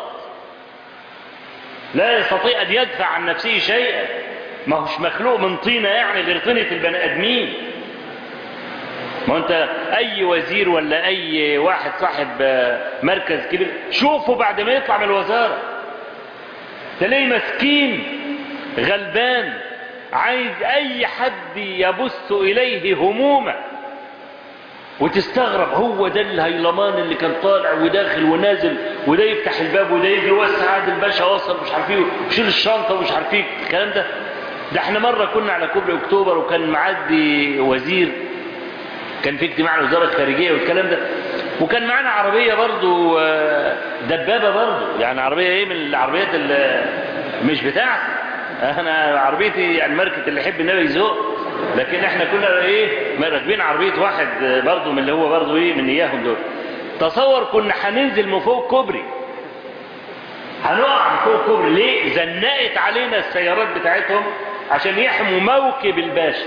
Speaker 2: لا يستطيع أن يدفع عن نفسه شيئا. ما هوش مخلوق من طينة يعني غير طينة البني آدمين. ما انت اي وزير ولا اي واحد صاحب مركز كبير شوفه بعد ما يطلع من الوزارة تلاقيه مسكين غلبان عايز اي حد يبث اليه همومه، وتستغرب هو ده الهيلمان اللي كان طالع وداخل ونازل، وده يفتح الباب وده يجي وسع عاد الباشا وصل مش عارف ايه وشيل الشنطه ومش عارف ايه الكلام ده. ده احنا مره كنا على كوبري اكتوبر وكان معدي وزير، كان في اجتماع الوزاره الخارجيه والكلام ده، وكان معانا عربيه برضو دبابه برضو، يعني عربيه ايه من العربيات اللي مش بتاعتي انا، عربيتي يعني ماركه اللي يحب النبي يزوق، لكن احنا كنا ايه راكبين عربيه واحد برضو من اللي هو برضو ايه من اياهم دول. تصور كنا هننزل من فوق كوبري، هنقع من فوق كوبري. ليه؟ زنقت علينا السيارات بتاعتهم عشان يحموا موكب الباشا.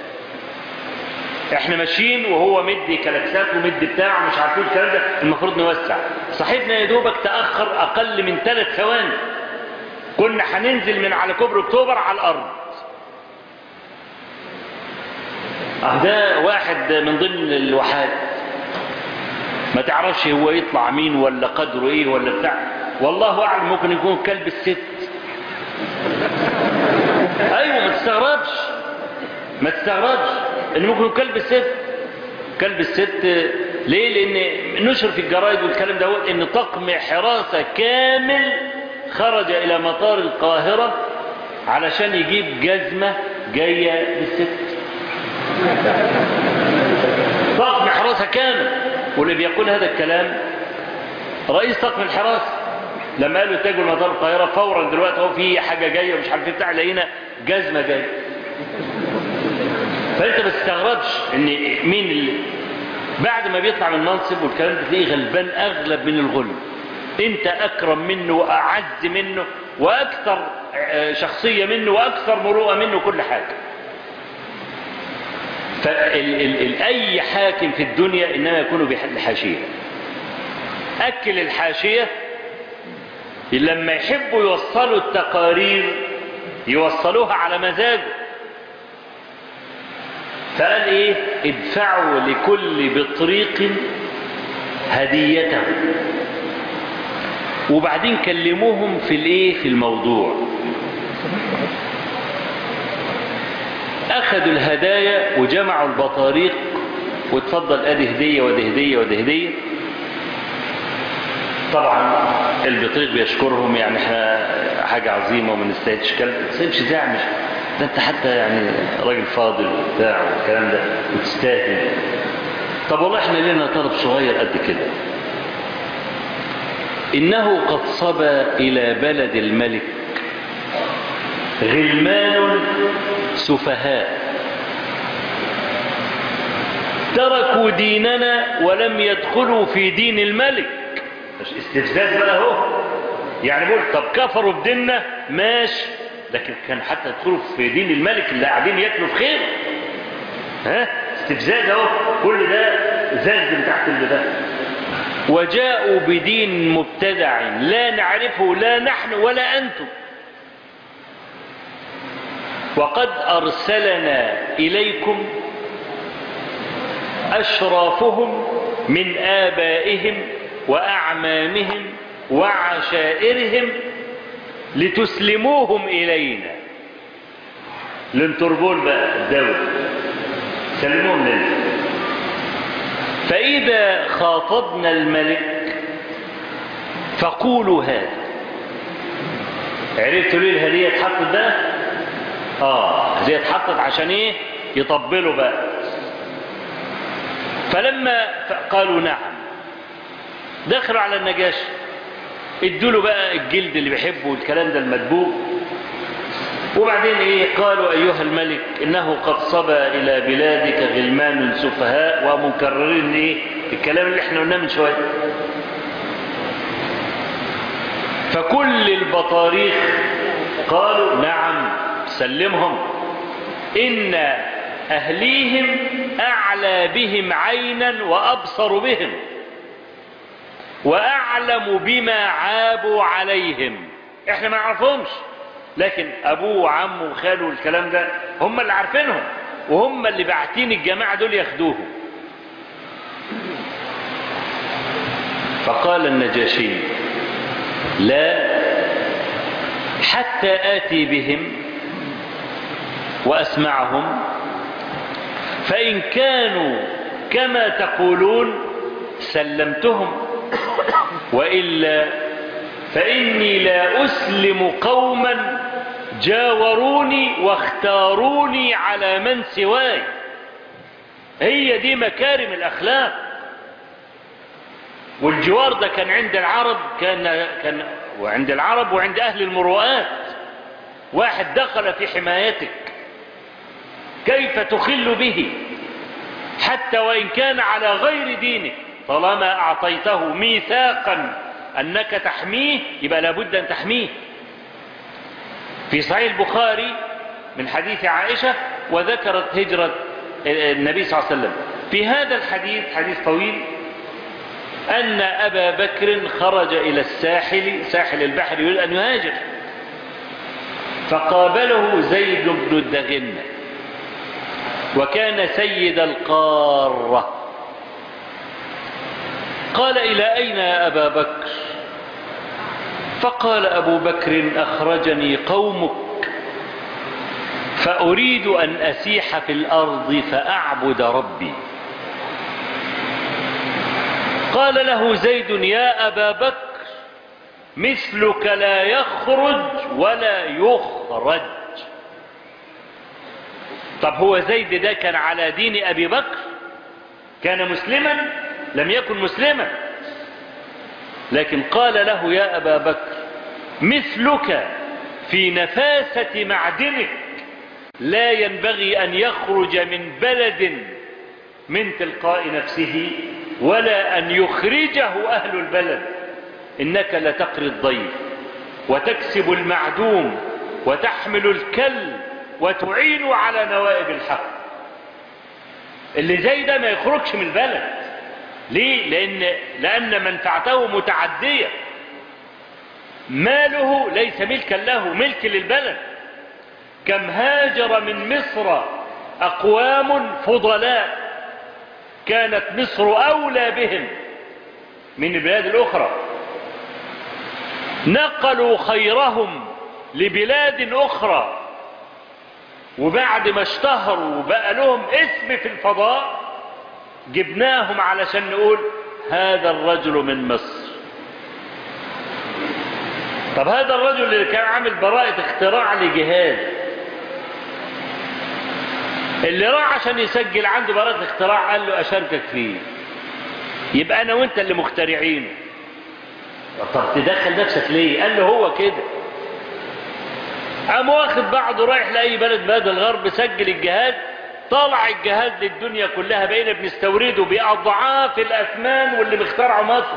Speaker 2: احنا ماشيين وهو مدي كلاكسات ومدي بتاع مش عارفين الكلام ده، المفروض نوسع. صاحبنا يا دوبك تاخر اقل من ثلاث ثواني كنا هننزل من على كوبري اكتوبر على الارض. اه ده واحد من ضمن الوحات، ما تعرفش هو يطلع مين ولا قدره ايه ولا بتاع، والله اعلم ممكن يكون كلب الست. ايوه ما تستغربش ما تستغربش ان ممكن يكون كلب الست. كلب الست ليه؟ لان نشر في الجرايد والكلام ده ان طقم حراسة كامل خرج الى مطار القاهرة علشان يجيب جزمة جاية للست. طقم حراسة كامل. واللي بيقول هذا الكلام رئيس طقم الحراسة، لما قالوا اتجهوا لمطار القاهرة فورا دلوقتي هو في حاجة جاية ومش عارف بتاع، لقينا جزمة جاية. فانت ما تستغربش ان مين اللي بعد ما بيطلع من منصب والكلام ده تلاقيه غلبان اغلب من الغلب. انت اكرم منه واعز منه واكثر شخصية منه واكثر مروءة منه كل حاجة. فأي حاكم في الدنيا إنما يكون بالحاشية. أكل الحاشية لما يحبوا يوصلوا التقارير يوصلوها على مزاجه. فقال إيه؟ ادفعوا لكل بطريق هديته. وبعدين كلموهم في الإيه؟ في الموضوع. أخذوا الهدايا وجمعوا البطاريق وتفضل ادي هدية ودي هدية ودي هدية. طبعا البطريق بيشكرهم، يعني احنا حاجة عظيمة وما نستاهلش كلام، ما تسيبش دعمش ده انت حتى يعني راجل فاضل وبتاع والكلام ده وتستاهل. طب والله احنا لنا طلب صغير قد كده، انه قد صبى الى بلد الملك غلمان سفهاء تركوا ديننا ولم يدخلوا في دين الملك. مش استفزاز بقى اهو، يعني بقول طب كفروا بديننا ماشي، لكن كان حتى يدخلوا في دين الملك اللي قاعدين ياكلوا في خير. ها استفزاز اهو، كل ده زاز من تحت البدايه. وجاءوا بدين مبتدع لا نعرفه لا نحن ولا انتم، وقد أرسلنا إليكم أشرافهم من آبائهم وأعمامهم وعشائرهم لتسلموهم إلينا. لنتربول بقى الدولة سلموهم لنا. فإذا خاطبنا الملك فقولوا هذا. عرفتوا ليه الهدية اتحطت بقى؟ آه زي اتحطت عشان ايه؟ يطبلوا بقى. فلما قالوا نعم دخلوا على النجاشي ادوا له بقى الجلد اللي بيحبه والكلام ده المدبوغ. وبعدين ايه؟ قالوا ايها الملك انه قد صبى الى بلادك غلمان سفهاء، ومكررين ايه الكلام اللي احنا قلناه من شويه. فكل البطاريق قالوا نعم سلمهم، إن أهليهم أعلى بهم عينا وأبصر بهم وأعلم بما عابوا عليهم. إحنا ما نعرفهمش، لكن أبوه وعمه وخاله والكلام ده هم اللي عارفينهم، وهم اللي باعتين الجماعة دول ياخدوهم. فقال النجاشي لا حتى آتي بهم وأسمعهم، فإن كانوا كما تقولون سلمتهم، وإلا فإني لا أسلم قوما جاوروني واختاروني على من سواي. هي دي مكارم الأخلاق. والجوار ده كان عند العرب، كان كان وعند العرب وعند أهل المروءات. واحد دخل في حمايتك كيف تخل به حتى وإن كان على غير دينك، طالما أعطيته ميثاقا أنك تحميه يبقى لابد أن تحميه. في صحيح البخاري من حديث عائشة وذكرت هجرة النبي صلى الله عليه وسلم. في هذا الحديث حديث طويل أن أبا بكر خرج إلى الساحل، ساحل البحر، يريد أن يهاجر، فقابله زيد بن الدغنة وكان سيد القارة. قال: إلى أين يا أبا بكر؟ فقال أبو بكر: أخرجني قومك فأريد أن أسيح في الأرض فأعبد ربي. قال له زيد: يا أبا بكر، مثلك لا يخرج ولا يخرج. طب هو زيد ده كان على دين أبي بكر؟ كان مسلما؟ لم يكن مسلما، لكن قال له: يا أبا بكر، مثلك في نفاسة معدنك لا ينبغي أن يخرج من بلد من تلقاء نفسه ولا أن يخرجه أهل البلد. إنك لتقري الضيف وتكسب المعدوم وتحمل الكل وتعين على نوائب الحق. اللي زي ده ما يخرجش من البلد. ليه؟ لأن, لأن منفعته متعدية. ماله ليس ملكا له، ملك للبلد. كم هاجر من مصر أقوام فضلاء كانت مصر أولى بهم من البلاد الأخرى، نقلوا خيرهم لبلاد أخرى، وبعد ما اشتهروا وبقى لهم اسم في الفضاء جبناهم علشان نقول هذا الرجل من مصر. طب هذا الرجل اللي كان عامل براءة اختراع لجهاز، اللي راح عشان يسجل عنده براءة اختراع قال له أشاركك فيه، يبقى أنا وأنت اللي مخترعينه. طب تدخل نفسك ليه؟ قال له هو كده. قام واخد بعضه رايح لأي بلد بلاد الغرب، سجل الجهاز، طلع الجهاز للدنيا كلها، بقينا بنستورده بأضعاف الأثمان واللي بيخترعوا مصر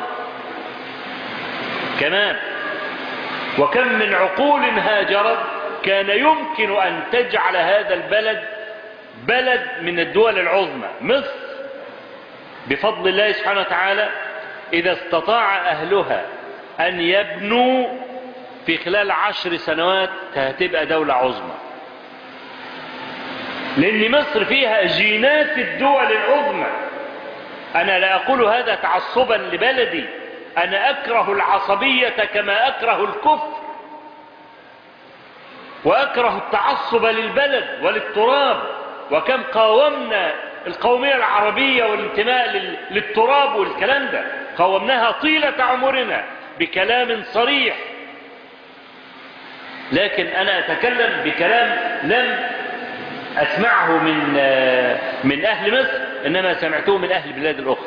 Speaker 2: كمان. وكم من عقول هاجرت كان يمكن أن تجعل هذا البلد بلد من الدول العظمى. مصر بفضل الله سبحانه وتعالى إذا استطاع أهلها أن يبنوا في خلال عشر سنوات هتبقى دولة عظمى، لأن مصر فيها جينات الدول العظمى. أنا لا أقول هذا تعصبا لبلدي، أنا أكره العصبية كما أكره الكفر، وأكره التعصب للبلد وللتراب. وكم قاومنا القومية العربية والانتماء للتراب والكلام ده، قاومناها طيلة عمرنا بكلام صريح. لكن أنا أتكلم بكلام لم أسمعه من من أهل مصر، إنما سمعته من أهل البلاد الأخرى.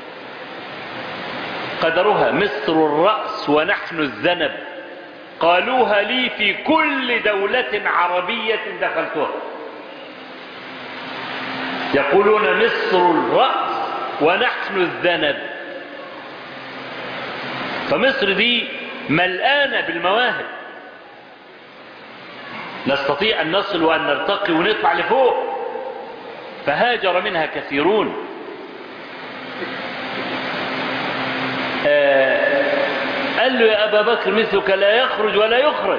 Speaker 2: قدرها مصر الرأس ونحن الذنب، قالوها لي في كل دولة عربية دخلتها. يقولون مصر الرأس ونحن الذنب. فمصر دي ملآنة بالمواهب، نستطيع أن نصل وأن نرتقي ونطلع لفوق. فهاجر منها كثيرون. آه قال له: يا أبا بكر، مثلك لا يخرج ولا يخرج،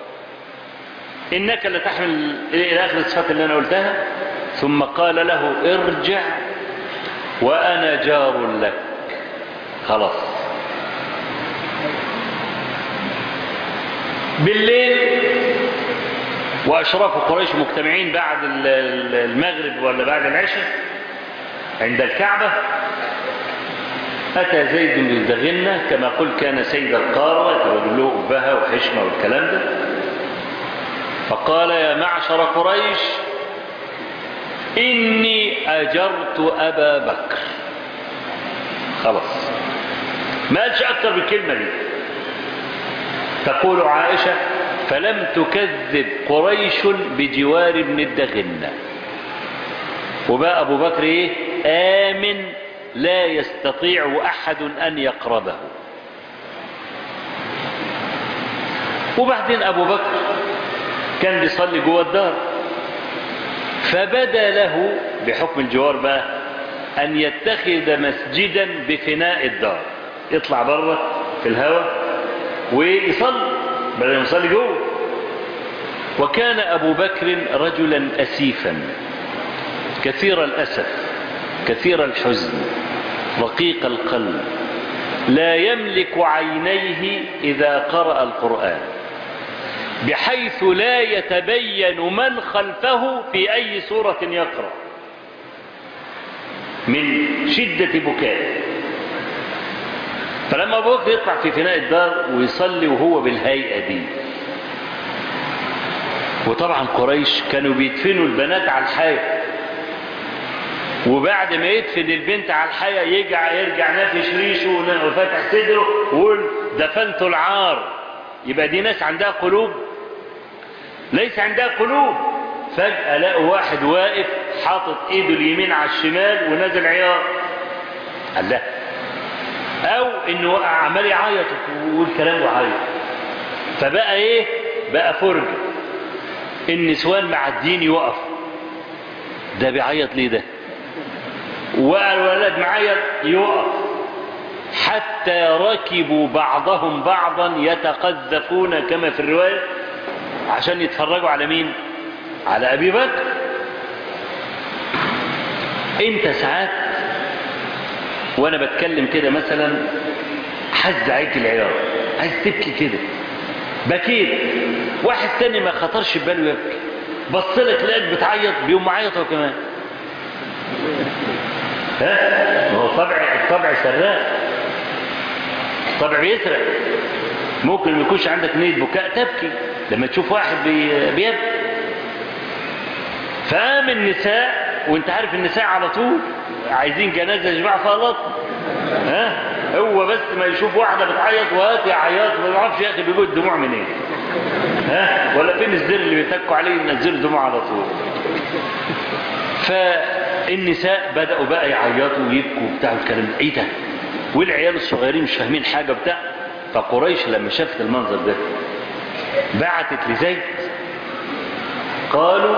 Speaker 2: إنك لتحمل إلى آخر الصفات اللي أنا قلتها. ثم قال له: ارجع وأنا جار لك. خلاص. بالليل وأشراف قريش مجتمعين بعد المغرب ولا بعد العشاء عند الكعبة، أتى زيد بن الدغنة كما قلت كان سيد القارة، رجل له أبهة وحشمة والكلام ده. فقال: يا معشر قريش، إني أجرت أبا بكر. خلاص، ما قالش أكثر بالكلمة دي. تقول عائشة: فلم تكذب قريش بجوار ابن الدغنة. وبقى أبو بكر إيه؟ آمن، لا يستطيع أحد أن يقربه. وبعدين أبو بكر كان بيصلي جوه الدار، فبدا له بحكم الجوار بقى أن يتخذ مسجدا بفناء الدار، يطلع بره في الهواء ويصلي بدل ما يصلي جوه. وكان أبو بكر رجلا أسيفا كثير الأسف كثير الحزن رقيق القلب لا يملك عينيه إذا قرأ القرآن بحيث لا يتبين من خلفه في أي سورة يقرأ من شدة بكاء. فلما أبو بكر يطلع في فناء الدار ويصلي وهو بالهيئة دي، وطبعا قريش كانوا بيدفنوا البنات على الحياة، وبعد ما يدفن البنت على الحياة يرجع يرجع نافش ريشه وفاتح صدره ويقول دفنت العار. يبقى دي ناس عندها قلوب؟ ليس عندها قلوب. فجأة لقوا واحد واقف حاطط ايده اليمين على الشمال ونازل عياط. قال لا، او انه عمال يعيط ويقول كلام وعيط. فبقى ايه؟ بقى فرجة النسوان معدين يقف، ده بيعيط ليه ده؟ والولد معيط يقف، حتى ركبوا بعضهم بعضا يتقذفون كما في الرواية عشان يتفرجوا على مين؟ على أبي بكر. انت ساعات وانا بتكلم كده مثلا حز عليك العياط، عايز تبكي كده، بكيت، واحد تاني ما خطرش بباله يبكي، بص لك لقيت بتعيط بيقوم معيط هو كمان. ها؟ ما هو الطبع الطبع سراق، الطبع بيسرق. ممكن ما يكونش عندك نية بكاء تبكي لما تشوف واحد بيبكي. فقام النساء، وانت عارف النساء على طول عايزين جنازة يجمعوا فيها لطم. ها؟ هو بس ما يشوف واحدة بتعيط وهات يا عياط، ما يعرفش يا اخي بيجوا الدموع منين. ها؟ ولا فين الزر اللي بيتكوا عليه ينزلوا دموع على طول. فالنساء بدأوا بقى يعيطوا ويبكوا وبتاع الكلام ده. ايه ده؟ والعيال الصغيرين مش فاهمين حاجة بتاع. فقريش لما شافت المنظر ده بعتت لزيد، قالوا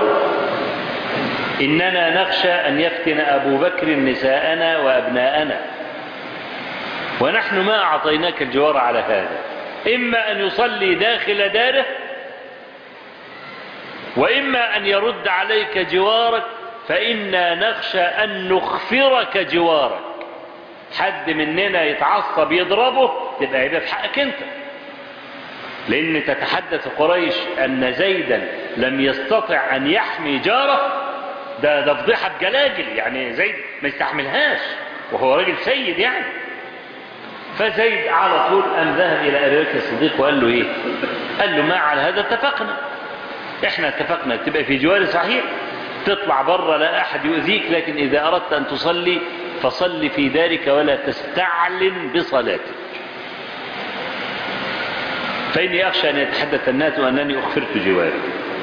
Speaker 2: إننا نخشى أن يفتن أبو بكر نساءنا وأبناءنا، ونحن ما أعطيناك الجوار على هذا، إما أن يصلي داخل داره، وإما أن يرد عليك جوارك، فإنا نخشى أن نخفرك جوارك. حد مننا يتعصب يضربه تبقى عيبة في حقك أنت، لأن تتحدث قريش أن زيدا لم يستطع أن يحمي جاره. ده ده فضيحة بجلاجل، يعني زيد ما يستحملهاش وهو راجل سيد يعني. فزيد على طول أن ذهب إلى أبي بكر الصديق وقال له إيه؟ قال له ما على هذا اتفقنا، إحنا اتفقنا تبقى في جواري صحيح، تطلع بره لا أحد يؤذيك، لكن إذا أردت أن تصلي فصل في دارك ولا تستعلن بصلاتك، فإني أخشى أن يتحدث الناس أنني أخفرت جواري.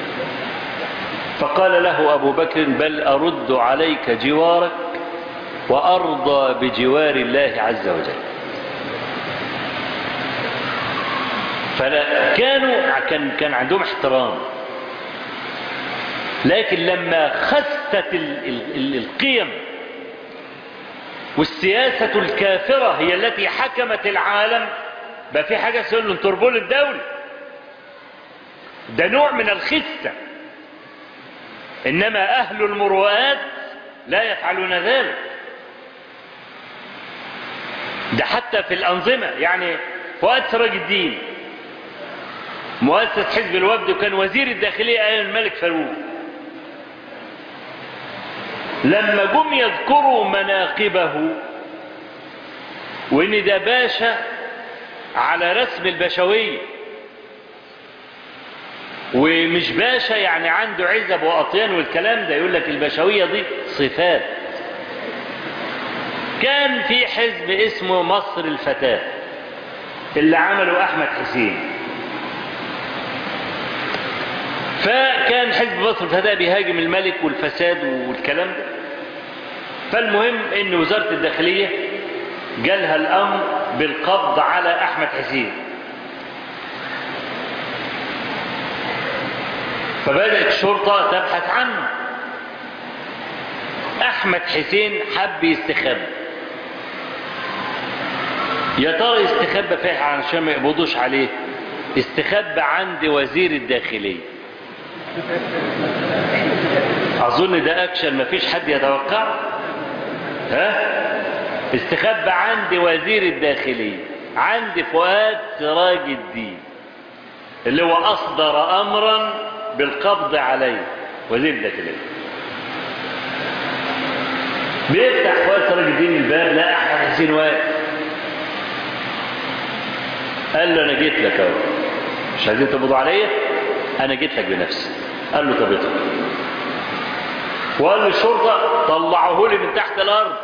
Speaker 2: فقال له أبو بكر بل أرد عليك جوارك وأرضى بجوار الله عز وجل. فكانوا كان كان عندهم احترام، لكن لما خست القيم والسياسة الكافرة هي التي حكمت العالم، بقى في حاجة اسمها الانتربول الدولي، ده نوع من الخسة. إنما أهل المروءات لا يفعلون ذلك. ده حتى في الأنظمة، يعني فؤاد سراج الدين مؤسس حزب الوفد وكان وزير الداخلية أيام الملك فاروق، لما جم يذكروا مناقبه وإن ده باشا على رسم البشوية، ومش باشا يعني عنده عزب وأطيان والكلام ده، يقول لك البشوية دي صفات. كان في حزب اسمه مصر الفتاة اللي عمله أحمد حسين، فكان حزب مصر الفتاة بيهاجم الملك والفساد والكلام ده. فالمهم ان وزارة الداخلية جالها الأمر بالقبض على أحمد حسين، فبدأت الشرطة تبحث عنه. أحمد حسين حب يستخبى، يا ترى يستخبى فيه عشان ما يقبضوش عليه؟ استخبى عند وزير الداخلية. أظن ده أكشن مفيش حد يتوقع. ها؟ استخبى عند وزير الداخلية، عند فؤاد سراج الدين اللي هو أصدر أمرا بالقبض عليه، وزير الداخلية. بيفتح فؤاد سراج الدين الباب، لا أحمد حسين واقف. قال له أنا جيت لك أهو، مش عايزين تقبضوا عليا؟ أنا جيت لك بنفسي. قال له طب ادخل. وقال للشرطة طلعوه لي من تحت الأرض،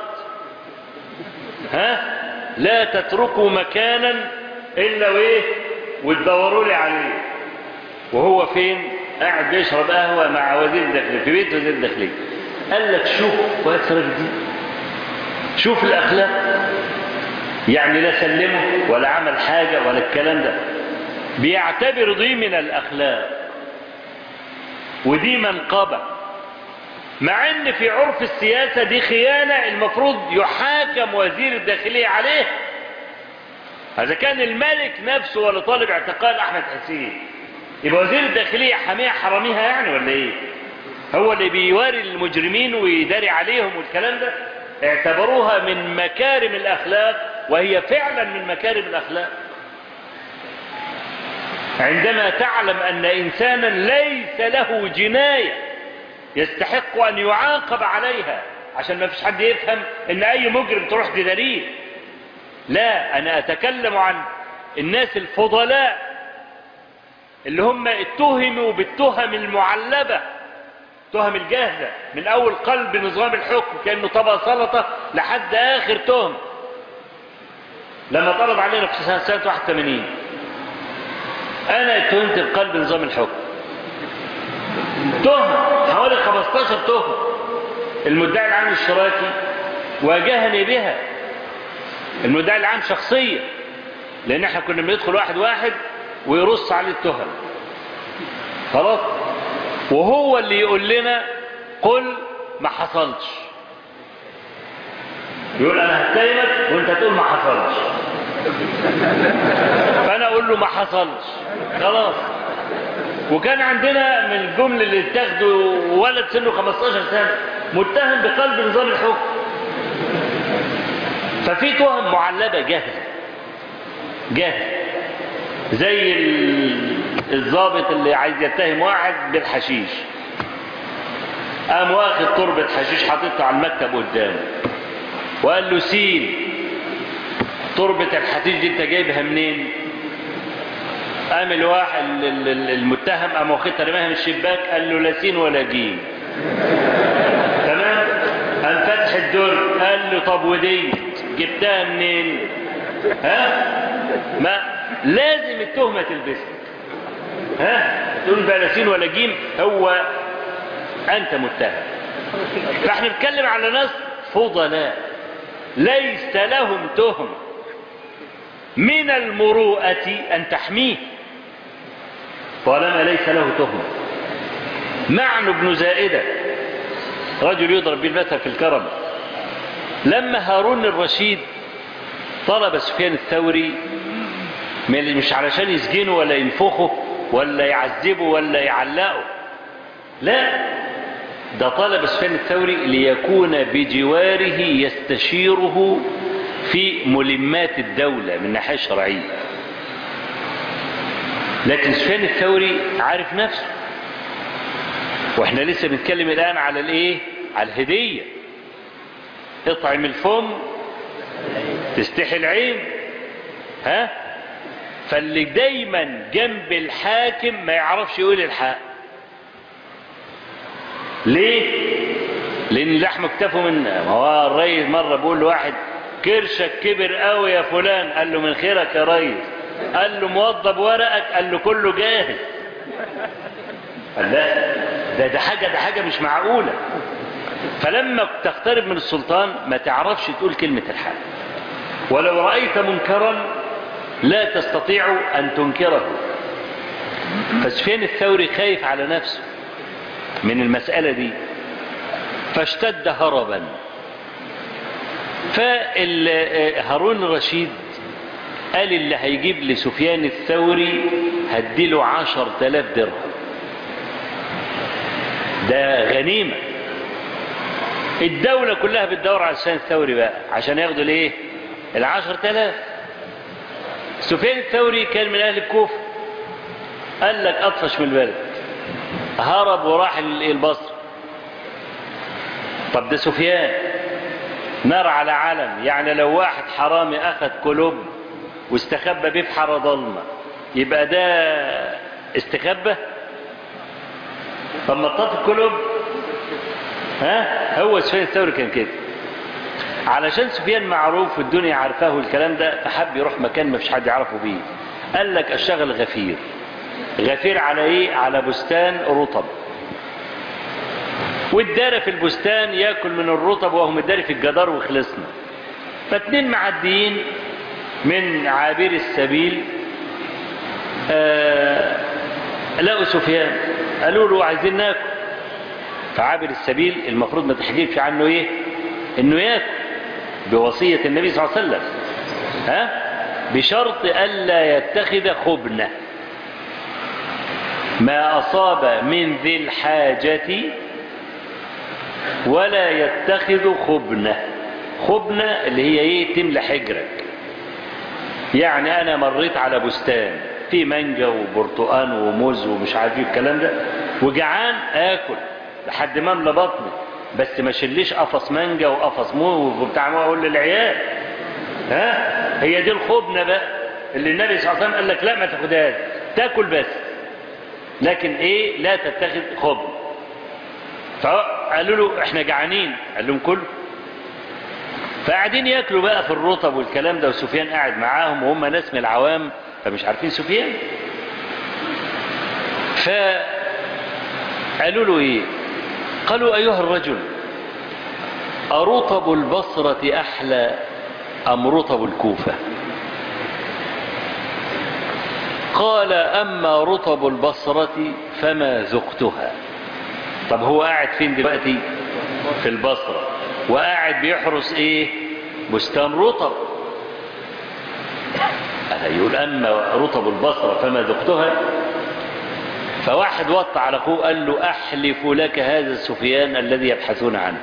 Speaker 2: ها؟ لا تتركوا مكانا إلا وإيه؟ وتدوروا لي عليه. وهو فين؟ قاعد بيشرب قهوة مع وزير الداخلية في بيت وزير الداخلية. قال لك شوف فؤاد سراج الدين، شوف الأخلاق، يعني لا سلمه ولا عمل حاجة ولا الكلام ده، بيعتبر دي من الأخلاق ودي منقبة، مع ان في عرف السياسة دي خيانة المفروض يحاكم وزير الداخلية عليه. هذا كان الملك نفسه ولا طالب اعتقال احمد حسين، يبقى وزير الداخلية حاميها حراميها يعني ولا ايه؟ هو اللي بيواري المجرمين ويداري عليهم والكلام ده. اعتبروها من مكارم الاخلاق، وهي فعلا من مكارم الاخلاق. عندما تعلم ان انسانا ليس له جناية يستحق ان يعاقب عليها، عشان ما فيش حد يفهم ان اي مجرم تروح تداريه. لا، انا اتكلم عن الناس الفضلاء اللي هم اتهموا بالتهم المعلبة، تهم الجاهزة، من اول قلب نظام الحكم كأنه طبق سلطة لحد اخر تهم. لما طلب علينا في سنة واحد وثمانين انا اتهمت بقلب نظام الحكم، تهم حوالي خمستاشر تهم. المدعي العام الاشتراكي واجهني بها، المدعي العام شخصيا، لان احنا كنا بندخل واحد واحد ويرص عليه التهم. خلاص، وهو اللي يقول لنا قل ما حصلش، يقول انا هتهمك وانت تقول ما حصلش، فانا اقول له ما حصلش خلاص. وكان عندنا من الجمل اللي اتاخدوا ولد سنه خمستاشر سنة متهم بقلب نظام الحكم. ففي تهم معلبة جاهزة جاهزة، زي الضابط اللي عايز يتهم واحد بالحشيش، قام واخد تربة حشيش حاططها على المكتب قدامه وقال له سين، تربة الحشيش دي انت جايبها منين؟ قام الواحد المتهم قام واخدها رماها من الشباك، قال له لا سين ولا جيم. تمام؟ قام فتح الدر، قال له طب ودي جبتها منين؟ ها؟ ما لازم التهمة تلبسك، ها؟ تقول بقى لا سين ولا جيم، هو انت متهم. فاحنا بنتكلم على ناس فضلاء ليس لهم تهم، من المروءة ان تحميه طالما ليس له تهمة. معن بن زائدة رجل يضرب بالمثل في الكرم، لما هارون الرشيد طلب سفيان الثوري مش علشان يسجنه ولا ينفخه ولا يعذبه ولا يعلقه، لا، ده طلب سفيان الثوري ليكون بجواره يستشيره في ملمات الدولة من ناحية شرعية. لكن سفيان الثوري عارف نفسه، واحنا لسه بنتكلم الآن على الايه؟ على الهدية. اطعم الفم تستحي العين، ها؟ فاللي دايما جنب الحاكم ما يعرفش يقول الحق. ليه؟ لان لحم اكتفوا منه. ما هو الرئيس مرة بيقول لواحد كرشك كبر قوي يا فلان، قال له من خيرك يا ريس، قال له موضب ورقك، قال له كله جاهز. قال لا، ده ده حاجة ده حاجة مش معقولة. فلما تقترب من السلطان ما تعرفش تقول كلمة الحق، ولو رأيت منكرا لا تستطيع أن تنكره. فسفيان الثوري خايف على نفسه من المسألة دي، فاشتد هربا. فهارون الرشيد قال اللي هيجيب لسفيان الثوري هديله عشر تلاف درهم. ده غنيمة. الدولة كلها بتدور على سفيان الثوري بقى عشان ياخدوا الايه؟ العشر تلاف. سفيان الثوري كان من اهل الكوفة، قال لك اطفش من البلد، هرب وراح البصره. طب ده سفيان نار على علم، يعني لو واحد حرامي اخذ كلوب واستخبى بيه في حاره ضلمه يبقى ده استخبى؟ طب ما طاف الكلوب. ها هو سفيان الثوري كان كده. علشان سفيان معروف والدنيا عارفاه الكلام ده، فحب يروح مكان ما فيش حد يعرفه بيه. قال لك اشتغل غفير. غفير على ايه؟ على بستان رطب، والدار في البستان ياكل من الرطب وهو مداري في الجدار وخلصنا. فاتنين معديين من عابر السبيل آه لقوا سفيان، قالوا له عايزين ناكل. فعابر السبيل المفروض ما تحكيش عنه ايه؟ انه ياكل بوصية النبي صلى الله عليه وسلم، ها بشرط الا يتخذ خبنة. ما أصاب من ذي الحاجة ولا يتخذ خبنة. خبنة اللي هي ايه؟ تملى حجرك. يعني أنا مريت على بستان فيه مانجا وبرتقان وموز ومش عارف ايه الكلام ده، وجعان آكل لحد ما املى بطني، بس ما شليش قفص مانجا وقفص موز وبتاع، ما أقول للعيال. ها هي دي الخبنة بقى اللي النبي صلى الله عليه وسلم قال لك لا ما تاخدهاش، تاكل بس لكن ايه؟ لا تتخذ خبز. فقالوا له احنا جعانين، قال لهم كل. فقاعدين ياكلوا بقى في الرطب والكلام ده، وسفيان قاعد معاهم وهم ناس من العوام فمش عارفين سفيان. فقالوا له ايه؟ قالوا ايها الرجل أرطب البصرة احلى ام رطب الكوفة؟ قال أما رطب البصرة فما ذقتها. طب هو قاعد فين دلوقتي؟ في البصرة، وقاعد بيحرس ايه؟ بستان رطب. يقول أما رطب البصرة فما ذقتها. فواحد وطى على أخوه قال له أحلف لك هذا سفيان الذي يبحثون عنه.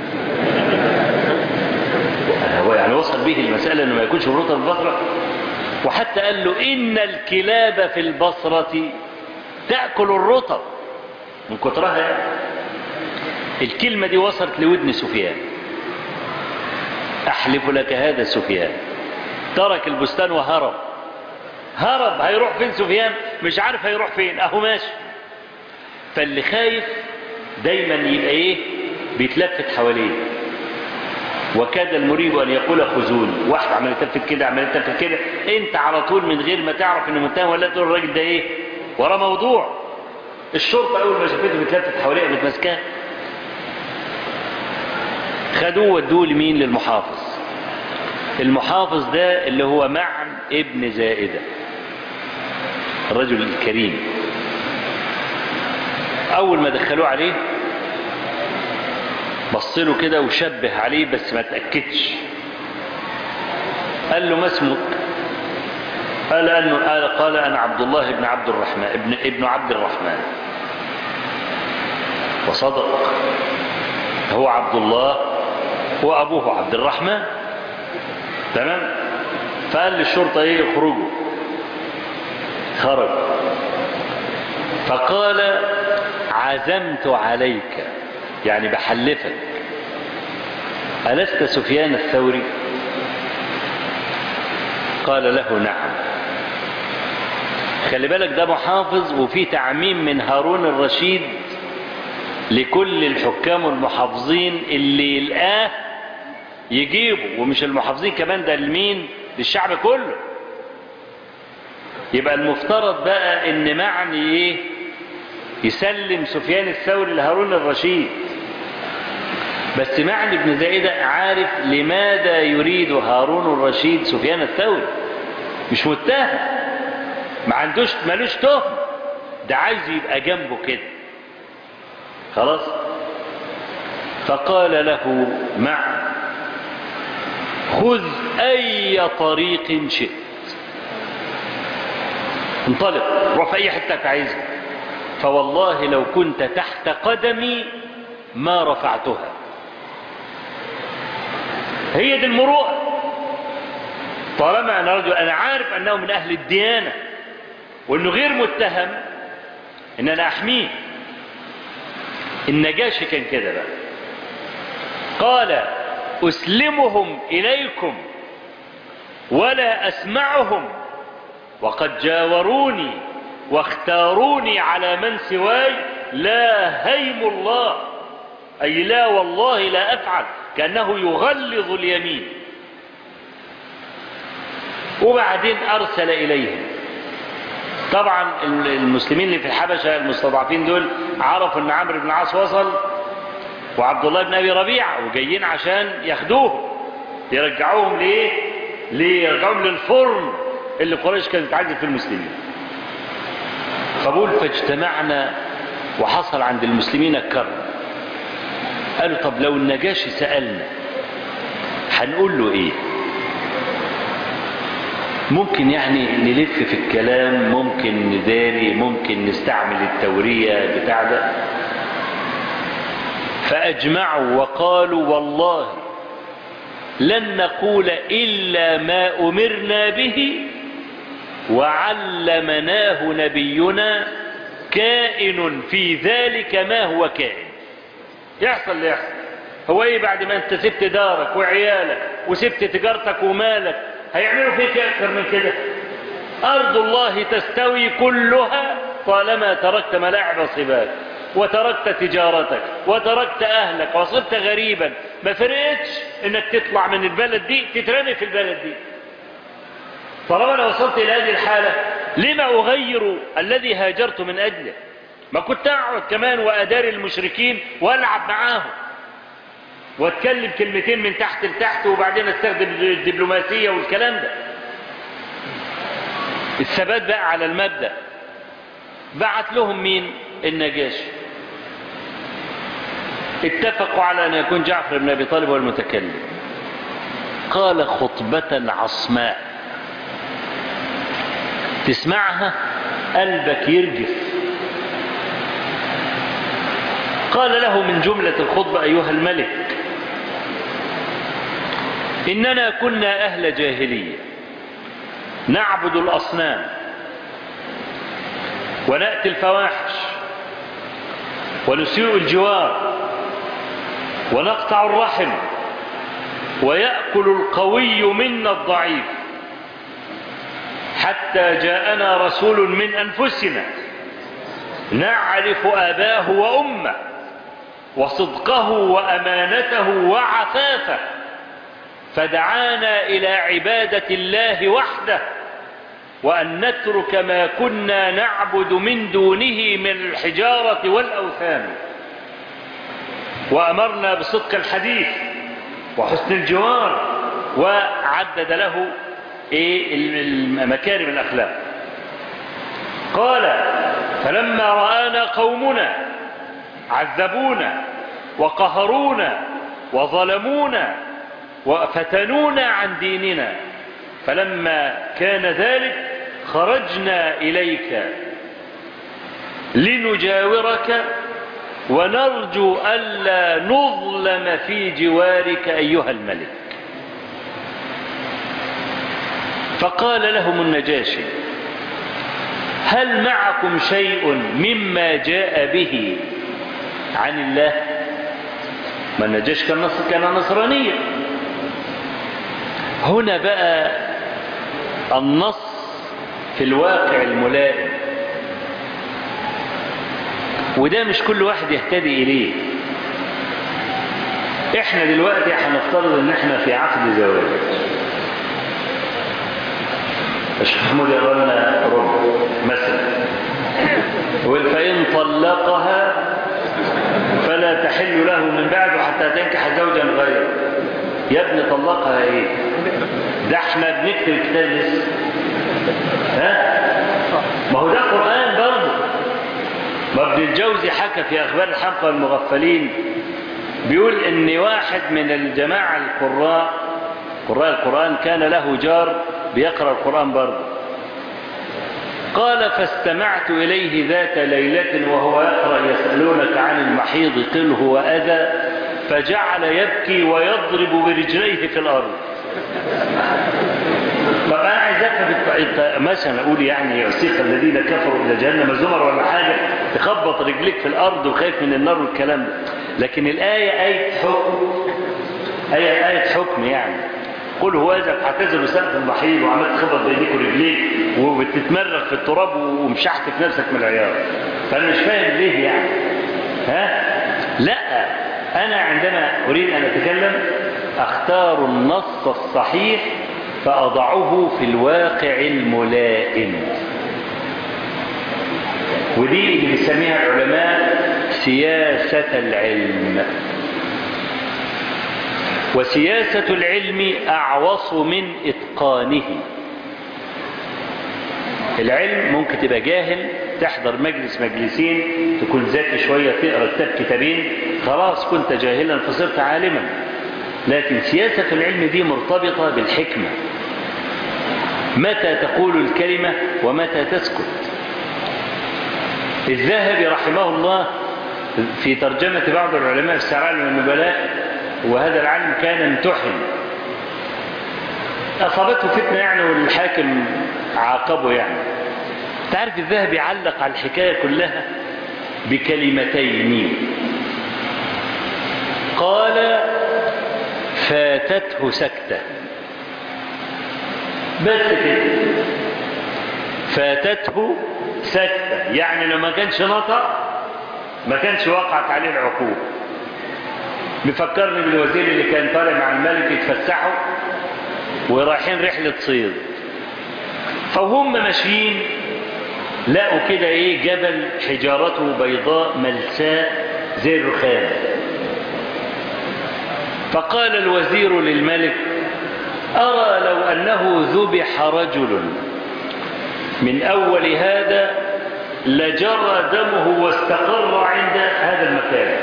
Speaker 2: هو يعني وصل به المسألة أنه ما يكونش رطب البصرة. وحتى قال له إن الكلاب في البصرة تأكل الرطب من كترها. الكلمة دي وصلت لودن سفيان. أحلف لك هذا سفيان. ترك البستان وهرب. هرب هيروح فين سفيان؟ مش عارف هيروح فين، أهو ماشي. فاللي خايف دايما يبقى إيه؟ بيتلفت حواليه. وكاد المريب أن يقول خذوني. واحد عمال يتلفت كده عمال يتلفت كده، أنت على طول من غير ما تعرف إنه متهم ولا تقول الراجل ده إيه؟ ورا موضوع. الشرطة أول ما شافته بتلفت حواليه قامت ماسكاه. خدوه ودوه لمين؟ للمحافظ. المحافظ ده اللي هو معن ابن زائدة، الرجل الكريم. أول ما دخلوه عليه بصله كده وشبه عليه بس ما تأكدش. قال له ما اسمك؟ قال أنه قال, قال أنا عبد الله بن عبد الرحمن ابن ابن عبد الرحمن. وصدق، هو عبد الله وأبوه عبد الرحمن. تمام. فقال للشرطة ايه؟ اخرجوا. خرج. فقال عزمت عليك، يعني بحلفك، ألست سفيان الثوري؟ قال له نعم. خلي بالك ده محافظ، وفي تعميم من هارون الرشيد لكل الحكام والمحافظين اللي يلقاه يجيبه، ومش المحافظين كمان، ده لمين؟ للشعب كله. يبقى المفترض بقى ان معني ايه؟ يسلم سفيان الثوري لهارون الرشيد. بس معني ابن زائدة عارف لماذا يريد هارون الرشيد سفيان الثوري. مش متهم، ما عندوش مالوش تهم، ده عايز يبقى جنبه كده خلاص. فقال له مع خذ أي طريق شئت، انطلق روح في أي حتة عايزها. فوالله لو كنت تحت قدمي ما رفعتها. هي دي المروءة. طالما أنا رجل أنا عارف أنه من أهل الديانة وأنه غير متهم أن أنا أحميه. النجاشي كان كده بقى، قال أسلمهم إليكم ولا أسمعهم وقد جاوروني واختاروني على من سواي لا هيم الله، أي لا والله لا أفعل، كأنه يغلظ اليمين. وبعدين أرسل إليهم. طبعا المسلمين اللي في الحبشة المستضعفين دول عرفوا أن عمرو بن العاص وصل وعبد الله بن أبي ربيعة وجايين عشان ياخدوهم يرجعوهم ليه؟ ليرجعوهم للفرن اللي قريش كانت تعذب في المسلمين. قبول. فاجتمعنا وحصل عند المسلمين الكرب. قالوا طب لو النجاشي سألنا هنقول له ايه؟ ممكن يعني نلف في الكلام، ممكن نداري، ممكن نستعمل التورية بتاع ده. فأجمعوا وقالوا والله لن نقول إلا ما أمرنا به وعلمناه نبينا كائن في ذلك ما هو كائن. يحصل اللي يحصل. هو ايه بعد ما انت سبت دارك وعيالك وسبت تجارتك ومالك هيعملوا فيك اكثر من كده؟ ارض الله تستوي كلها طالما تركت ملاعب صباك وتركت تجارتك وتركت اهلك وصرت غريبا. ما فرقتش انك تطلع من البلد دي تترمي في البلد دي. طالما انا وصلت الى هذه الحالة لما اغير الذي هاجرت من اجله؟ ما كنت اقعد كمان واداري المشركين والعب معاهم واتكلم كلمتين من تحت لتحت وبعدين استخدم الدبلوماسية والكلام ده. الثبات بقى على المبدأ. بعت لهم مين؟ النجاشي. اتفقوا على ان يكون جعفر بن ابي طالب هو المتكلم. قال خطبة عصماء تسمعها قلبك يرجف. قال له من جملة الخطبة أيها الملك إننا كنا أهل جاهلية نعبد الأصنام ونأتي الفواحش ونسيء الجوار ونقطع الرحم ويأكل القوي منا الضعيف حتى جاءنا رسول من أنفسنا نعرف أباه وأمه وصدقه وأمانته وعفافه فدعانا إلى عبادة الله وحده وأن نترك ما كنا نعبد من دونه من الحجارة والأوثان وأمرنا بصدق الحديث وحسن الجوار وعدد له مكارم الأخلاق. قال فلما رآنا قومنا عذبونا وقهرونا وظلمونا وفتنونا عن ديننا فلما كان ذلك خرجنا إليك لنجاورك ونرجو ألا نظلم في جوارك أيها الملك. فقال لهم النجاشي هل معكم شيء مما جاء به عن الله؟ ما النجاشي كان نصر كان نصرانيا. هنا بقى النص في الواقع الملائم، وده مش كل واحد يهتدي إليه. احنا دلوقتي هنفترض ان احنا في عقد زواج. الشيخ محمود يقول لنا ربع مثلا، فإن طلقها فلا تحل له من بعده حتى تنكح زوجا غيره. يا ابني طلقها ايه؟ ده احنا بنكتب الكتاب لسه. ها؟ ما هو ده قرآن برضه. ما ابن الجوزي حكى في أخبار الحمقى والمغفلين بيقول ان واحد من الجماعة القراء قراء القرآن كان له جار بيقرأ القرآن برضه. قال فاستمعت إليه ذات ليلة وهو يقرأ يسألونك عن المحيض قل هو أذى فجعل يبكي ويضرب برجليه في الأرض. طب أنا عايز أفهم مثلا أقول يعني يعصيك الذين كفروا إلى جهنم زمر ولا حاجة تخبط رجليك في الأرض وخايف من النار والكلام ده. لكن الآية آية حكم، آية آية حكم يعني قل هو إذا فاعتزلوا سقف المحيض وعملت تخبط بإيديك ورجليك وبتتمرغ في التراب ومشحت في نفسك من العياط. فأنا مش فاهم ليه يعني. ها؟ لا، أنا عندما أريد أن أتكلم أختار النص الصحيح فأضعه في الواقع الملائم، ودي اللي بيسميها العلماء سياسة العلم. وسياسة العلم أعوص من إتقانه. العلم ممكن تبقى جاهل تحضر مجلس مجلسين تكون ذكي شوية تقرأ كتاب كتابين خلاص كنت جاهلا فصرت عالما. لكن سياسة العلم دي مرتبطة بالحكمة، متى تقول الكلمة ومتى تسكت. الذهبي رحمه الله في ترجمة بعض العلماء في سير أعلام النبلاء، وهذا العالم كان امتحن أصابته فتنة يعني والحاكم عاقبه يعني. تعرف الذهبي علق على الحكاية كلها بكلمتين، قال فاتته سكتة، بس كده، فاتته سكتة، يعني لو ما كانش نطق ما كانش وقعت عليه العقوبة. بيفكرني بالوزير اللي كان طالع مع الملك يتفسحوا ورايحين رحلة صيد، فهم ماشيين لقوا كده ايه جبل حجارته بيضاء ملساء زي الرخام. فقال الوزير للملك أرى لو أنه ذبح رجل من أول هذا لجرى دمه واستقر عند هذا المكان.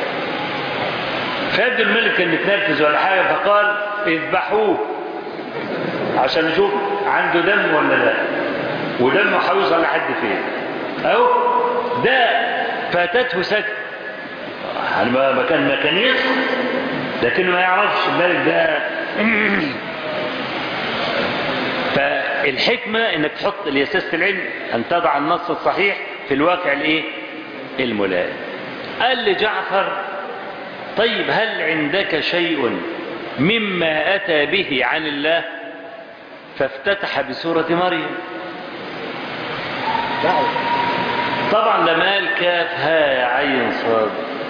Speaker 2: فيبدو الملك كان متنرفز ولا حاجة فقال اذبحوه عشان نشوف عنده دم ولا لا، ودمه هيوصل لحد فين. أهو ده فاتته سكت، يعني ما كان ما كان يسكت لكنه ما يعرفش الملك ده. فالحكمة انك تحط لسياسة العلم ان تضع النص الصحيح في الواقع الايه الملائم. قال لجعفر طيب هل عندك شيء مما أتى به عن الله؟ فافتتح بسورة مريم. طبعا لما قال كاف ها عين صاد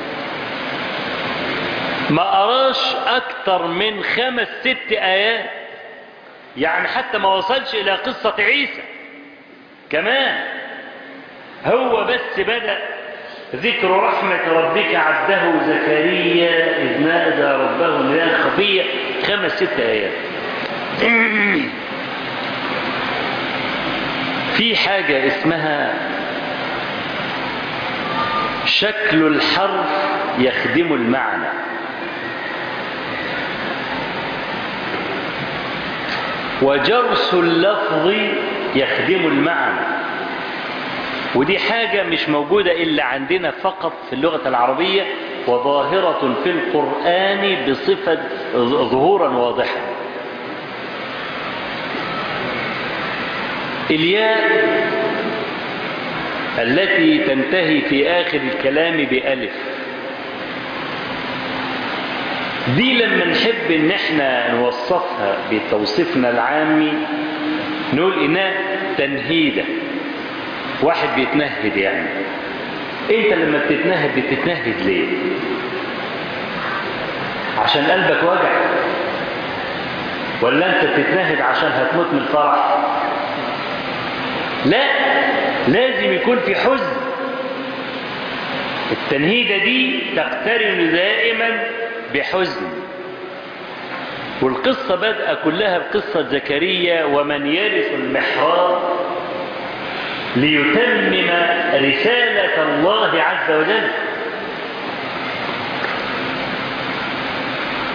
Speaker 2: ما أراش أكثر من خمس ست آيات، يعني حتى ما وصلش إلى قصة عيسى كمان. هو بس بدأ ذكر رحمة ربك عبده زكريا إذ نادى ربه نداء خفيا، خمس ست آيات. في حاجة اسمها شكل الحرف يخدم المعنى. وجرس اللفظ يخدم المعنى، ودي حاجة مش موجودة إلا عندنا فقط في اللغة العربية، وظاهرة في القرآن بصفة ظهورا واضحا. الياء التي تنتهي في آخر الكلام بألف دي لما نحب ان احنا نوصفها بتوصيفنا العامي نقول انها تنهيدة، واحد بيتنهد. يعني انت لما بتتنهد بتتنهد ليه؟ عشان قلبك وجع، ولا انت بتتنهد عشان هتموت من الفرح؟ لا، لازم يكون في حزن. التنهيدة دي تقترن دائما بحزن. والقصة بدأ كلها بقصة زكريا ومن يرث المحراب ليتمم رسالة الله عز وجل.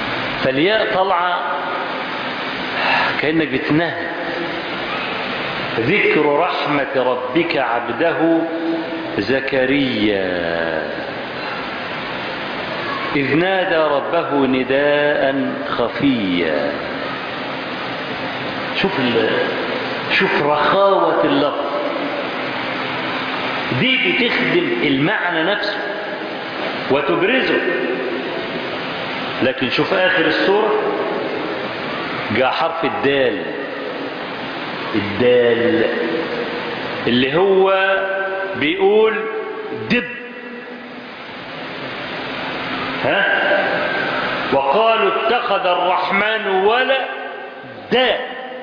Speaker 2: فالياء طلعة كأنك بتنهد. ذكر رحمة ربك عبده زكريا إذ نادى ربه نداء خفيا. شوف شوف رخاوة اللفظ دي بتخدم المعنى نفسه وتبرزه. لكن شوف آخر السورة جاء حرف الدال، الدال اللي هو بيقول دب، ها، وقالوا اتخذ الرحمن ولدا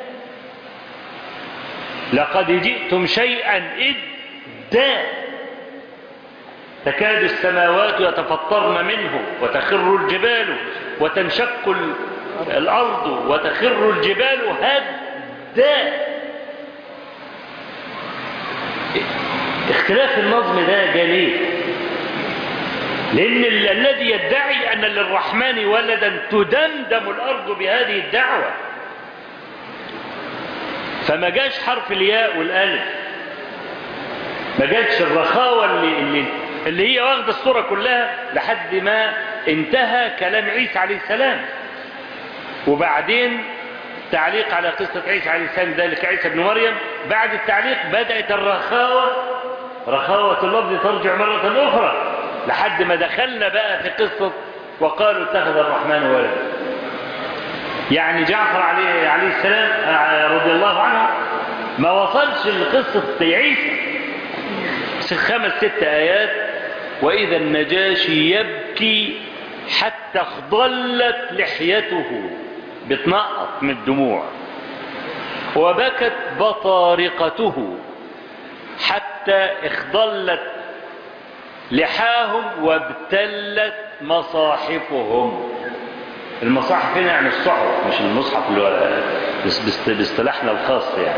Speaker 2: لقد جئتم شيئا إدا تكاد السماوات يتفطرن منه وتخر الجبال وتنشق الأرض وتخر الجبال هدا. اختلاف النظم ده جاء ليه؟ لأن الذي يدعي أن للرحمن ولدا تدمدم الأرض بهذه الدعوة، فما جاش حرف الياء والألف، ما جاش الرخاوة اللي, اللي, اللي هي واخدة الصورة كلها لحد ما انتهى كلام عيسى عليه السلام. وبعدين تعليق على قصة عيسى عليه السلام، ذلك عيسى بن مريم، بعد التعليق بدأت الرخاوة، رخاوة اللفظ ترجع مرة أخرى لحد ما دخلنا بقى في قصة وقالوا اتخذ الرحمن ولدا. يعني جعفر عليه, عليه السلام رضي الله عنه ما وصلش لقصة عيسى، خمس ست آيات وإذا النجاشي يبكي حتى اخضلت لحيته، بتنقط من الدموع، وبكت بطارقته حتى اخضلت لحاهم وابتلت مصاحفهم. المصاحف هنا يعني الصحف، مش المصحف اللي هو باصطلاحنا الخاص يعني.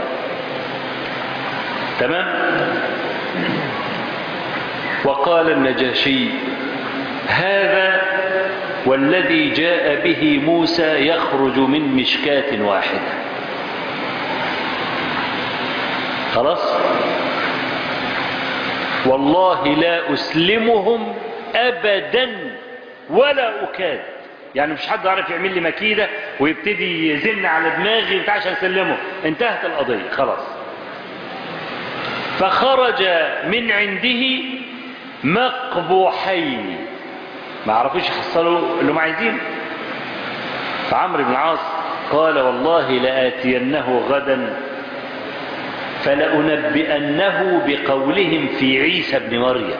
Speaker 2: تمام. وقال النجاشي هذا والذي جاء به موسى يخرج من مشكاة واحدة. خلاص، والله لا أسلمهم أبدا ولا أكاد. يعني مش حد عارف يعمل لي مكيدة ويبتدي يزن على دماغي بتاع عشان اسلمه، انتهت القضية خلاص. فخرج من عنده مقبوحين، ما عرفوش يحصلوا اللي هم عايزين. فعمرو بن العاص قال والله لآتينه غدا فلأنبئنه بقولهم في عيسى بن مريم.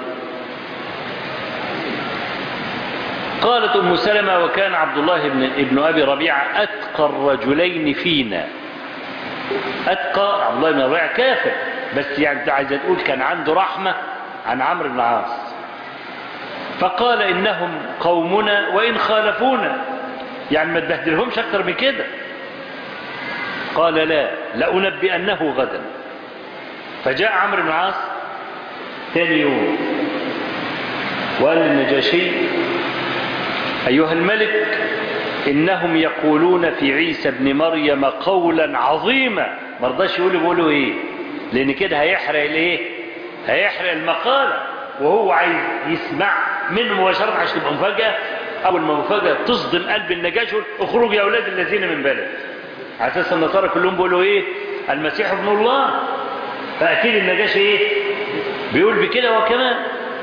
Speaker 2: قالت أم سلمة وكان عبد الله بن ابن أبي ربيعة أتقى الرجلين فينا. أتقى عبد الله بن ربيعة كافر، بس يعني عايزة تقول كان عنده رحمة عن عمرو بن العاص. فقال إنهم قومنا وإن خالفونا، يعني ما تبهدلهمش أكتر من كده. قال لا لأنبئنه غدا. فجاء عمرو بن العاص ثاني يوم وقال للنجاشي أيها الملك إنهم يقولون في عيسى بن مريم قولا عظيما. ما رضاش يقولوا بيقولوا إيه، لأن كده هيحرق الإيه، هيحرق المقالة، وهو عايز يسمع منه مباشرة عشان تبقى مفاجأة. أول ما مفاجأة تصدم قلب النجاشي اخرجوا يا أولاد الذين من بلد، على أساس النصارى كلهم بيقولوا إيه المسيح ابن الله، فأكيد النجاشي إيه بيقول بكده وكمان.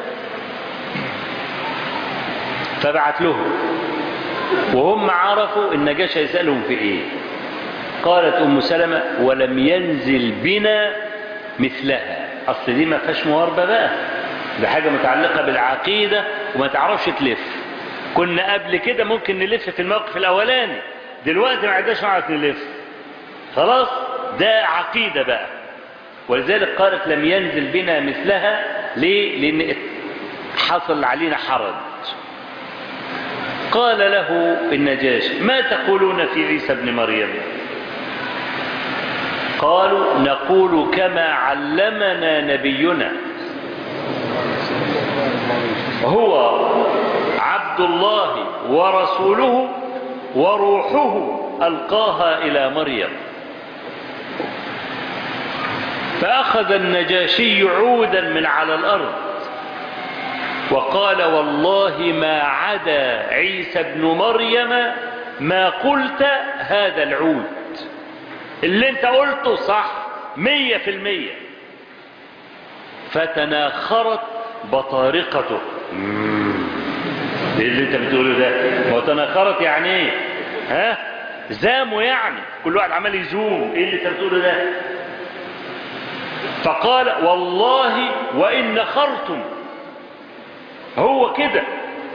Speaker 2: فبعت لهم وهم عرفوا النجاشي يسألهم في إيه. قالت أم سلمة ولم ينزل بنا مثلها. أصل دي ما فيهاش مواربة بقى، ده حاجة متعلقة بالعقيدة وما تعرفش تلف. كنا قبل كده ممكن نلف في الموقف الأولاني، دلوقتي ما عدناش نعرف نلف خلاص، ده عقيدة بقى. ولذلك قالت لم ينزل بنا مثلها. ليه؟ لأن حصل علينا حرج. قال له النجاشي ما تقولون في عيسى بن مريم؟ قالوا نقول كما علمنا نبينا هو عبد الله ورسوله وروحه ألقاها إلى مريم. فأخذ النجاشي عودا من على الأرض وقال والله ما عدا عيسى بن مريم ما قلت هذا العود، اللي انت قلته صح مية في المية. فتناخرت بطارقته. ايه اللي انت بتقوله ده؟ ما تناخرت يعني ايه؟ ها؟ زاموا يعني، كل واحد عمال يزوم. ايه اللي انت بتقوله ده؟ فقال والله وإن نخرتم، هو كده.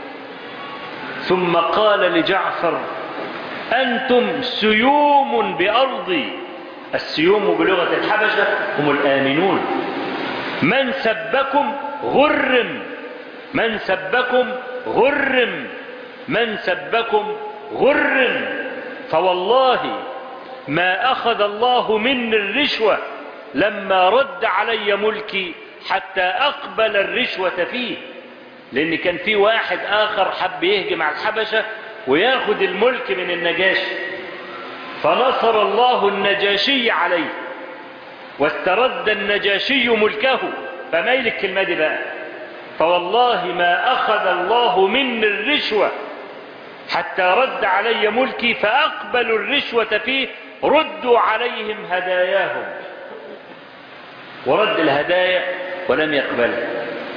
Speaker 2: ثم قال لجعفر أنتم سيوم بأرضي. السيوم بلغة الحبشة هم الآمنون. من سبكم غرم، من سبكم غرم، من سبكم غرم. فوالله ما أخذ الله مني الرشوة لما رد علي ملكي حتى أقبل الرشوة فيه. لأن كان في واحد آخر حب يهجم على الحبشة وياخد الملك من النجاشي، فنصر الله النجاشي عليه واسترد النجاشي ملكه. فمايل الكلمة دي بقى، فوالله ما أخذ الله مني الرشوة حتى رد علي ملكي فأقبلوا الرشوة فيه، ردوا عليهم هداياهم. ورد الهدايا ولم يقبلها.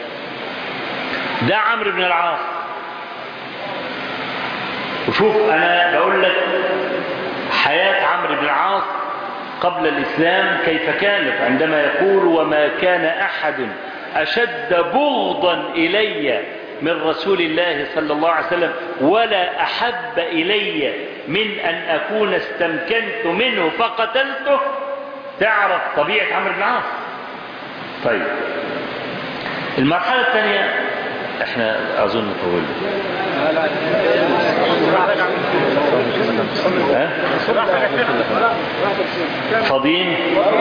Speaker 2: ده عمرو بن العاص. وشوف أنا بقول لك حياة عمرو بن العاص قبل الإسلام كيف كانت، عندما يقول وما كان أحد أشد بغضا إلي من رسول الله صلى الله عليه وسلم ولا أحب إلي من أن أكون استمكنت منه فقتلته. تعرف طبيعة عمرو بن العاص. طيب المرحلة الثانية احنا اظن طولنا. ها؟ فاضيين؟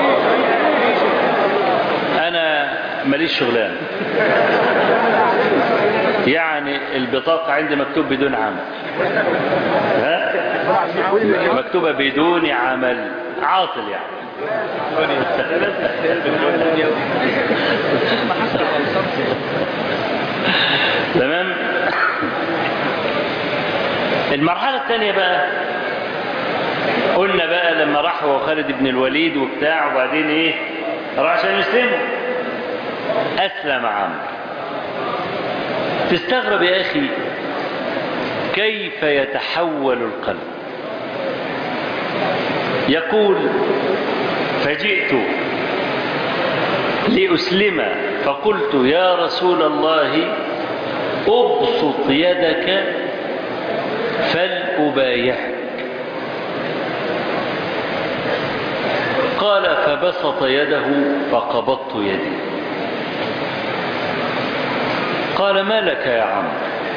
Speaker 2: انا ماليش شغلان، يعني البطاقة عندي مكتوب بدون عمل. ها؟ مكتوبة بدون عمل، عاطل يعني. تمام. المرحلة الثانية بقى قلنا بقى لما راح هو خالد بن الوليد وبتاع، وبعدين ايه راح عشان يسلموا. اسلم عمرو. تستغرب يا اخي كيف يتحول القلب. يقول فجئت لأسلم فقلت يا رسول الله أبسط يدك فلأبايعك. قال فبسط يده فقبضت يدي. قال ما لك يا عمرو؟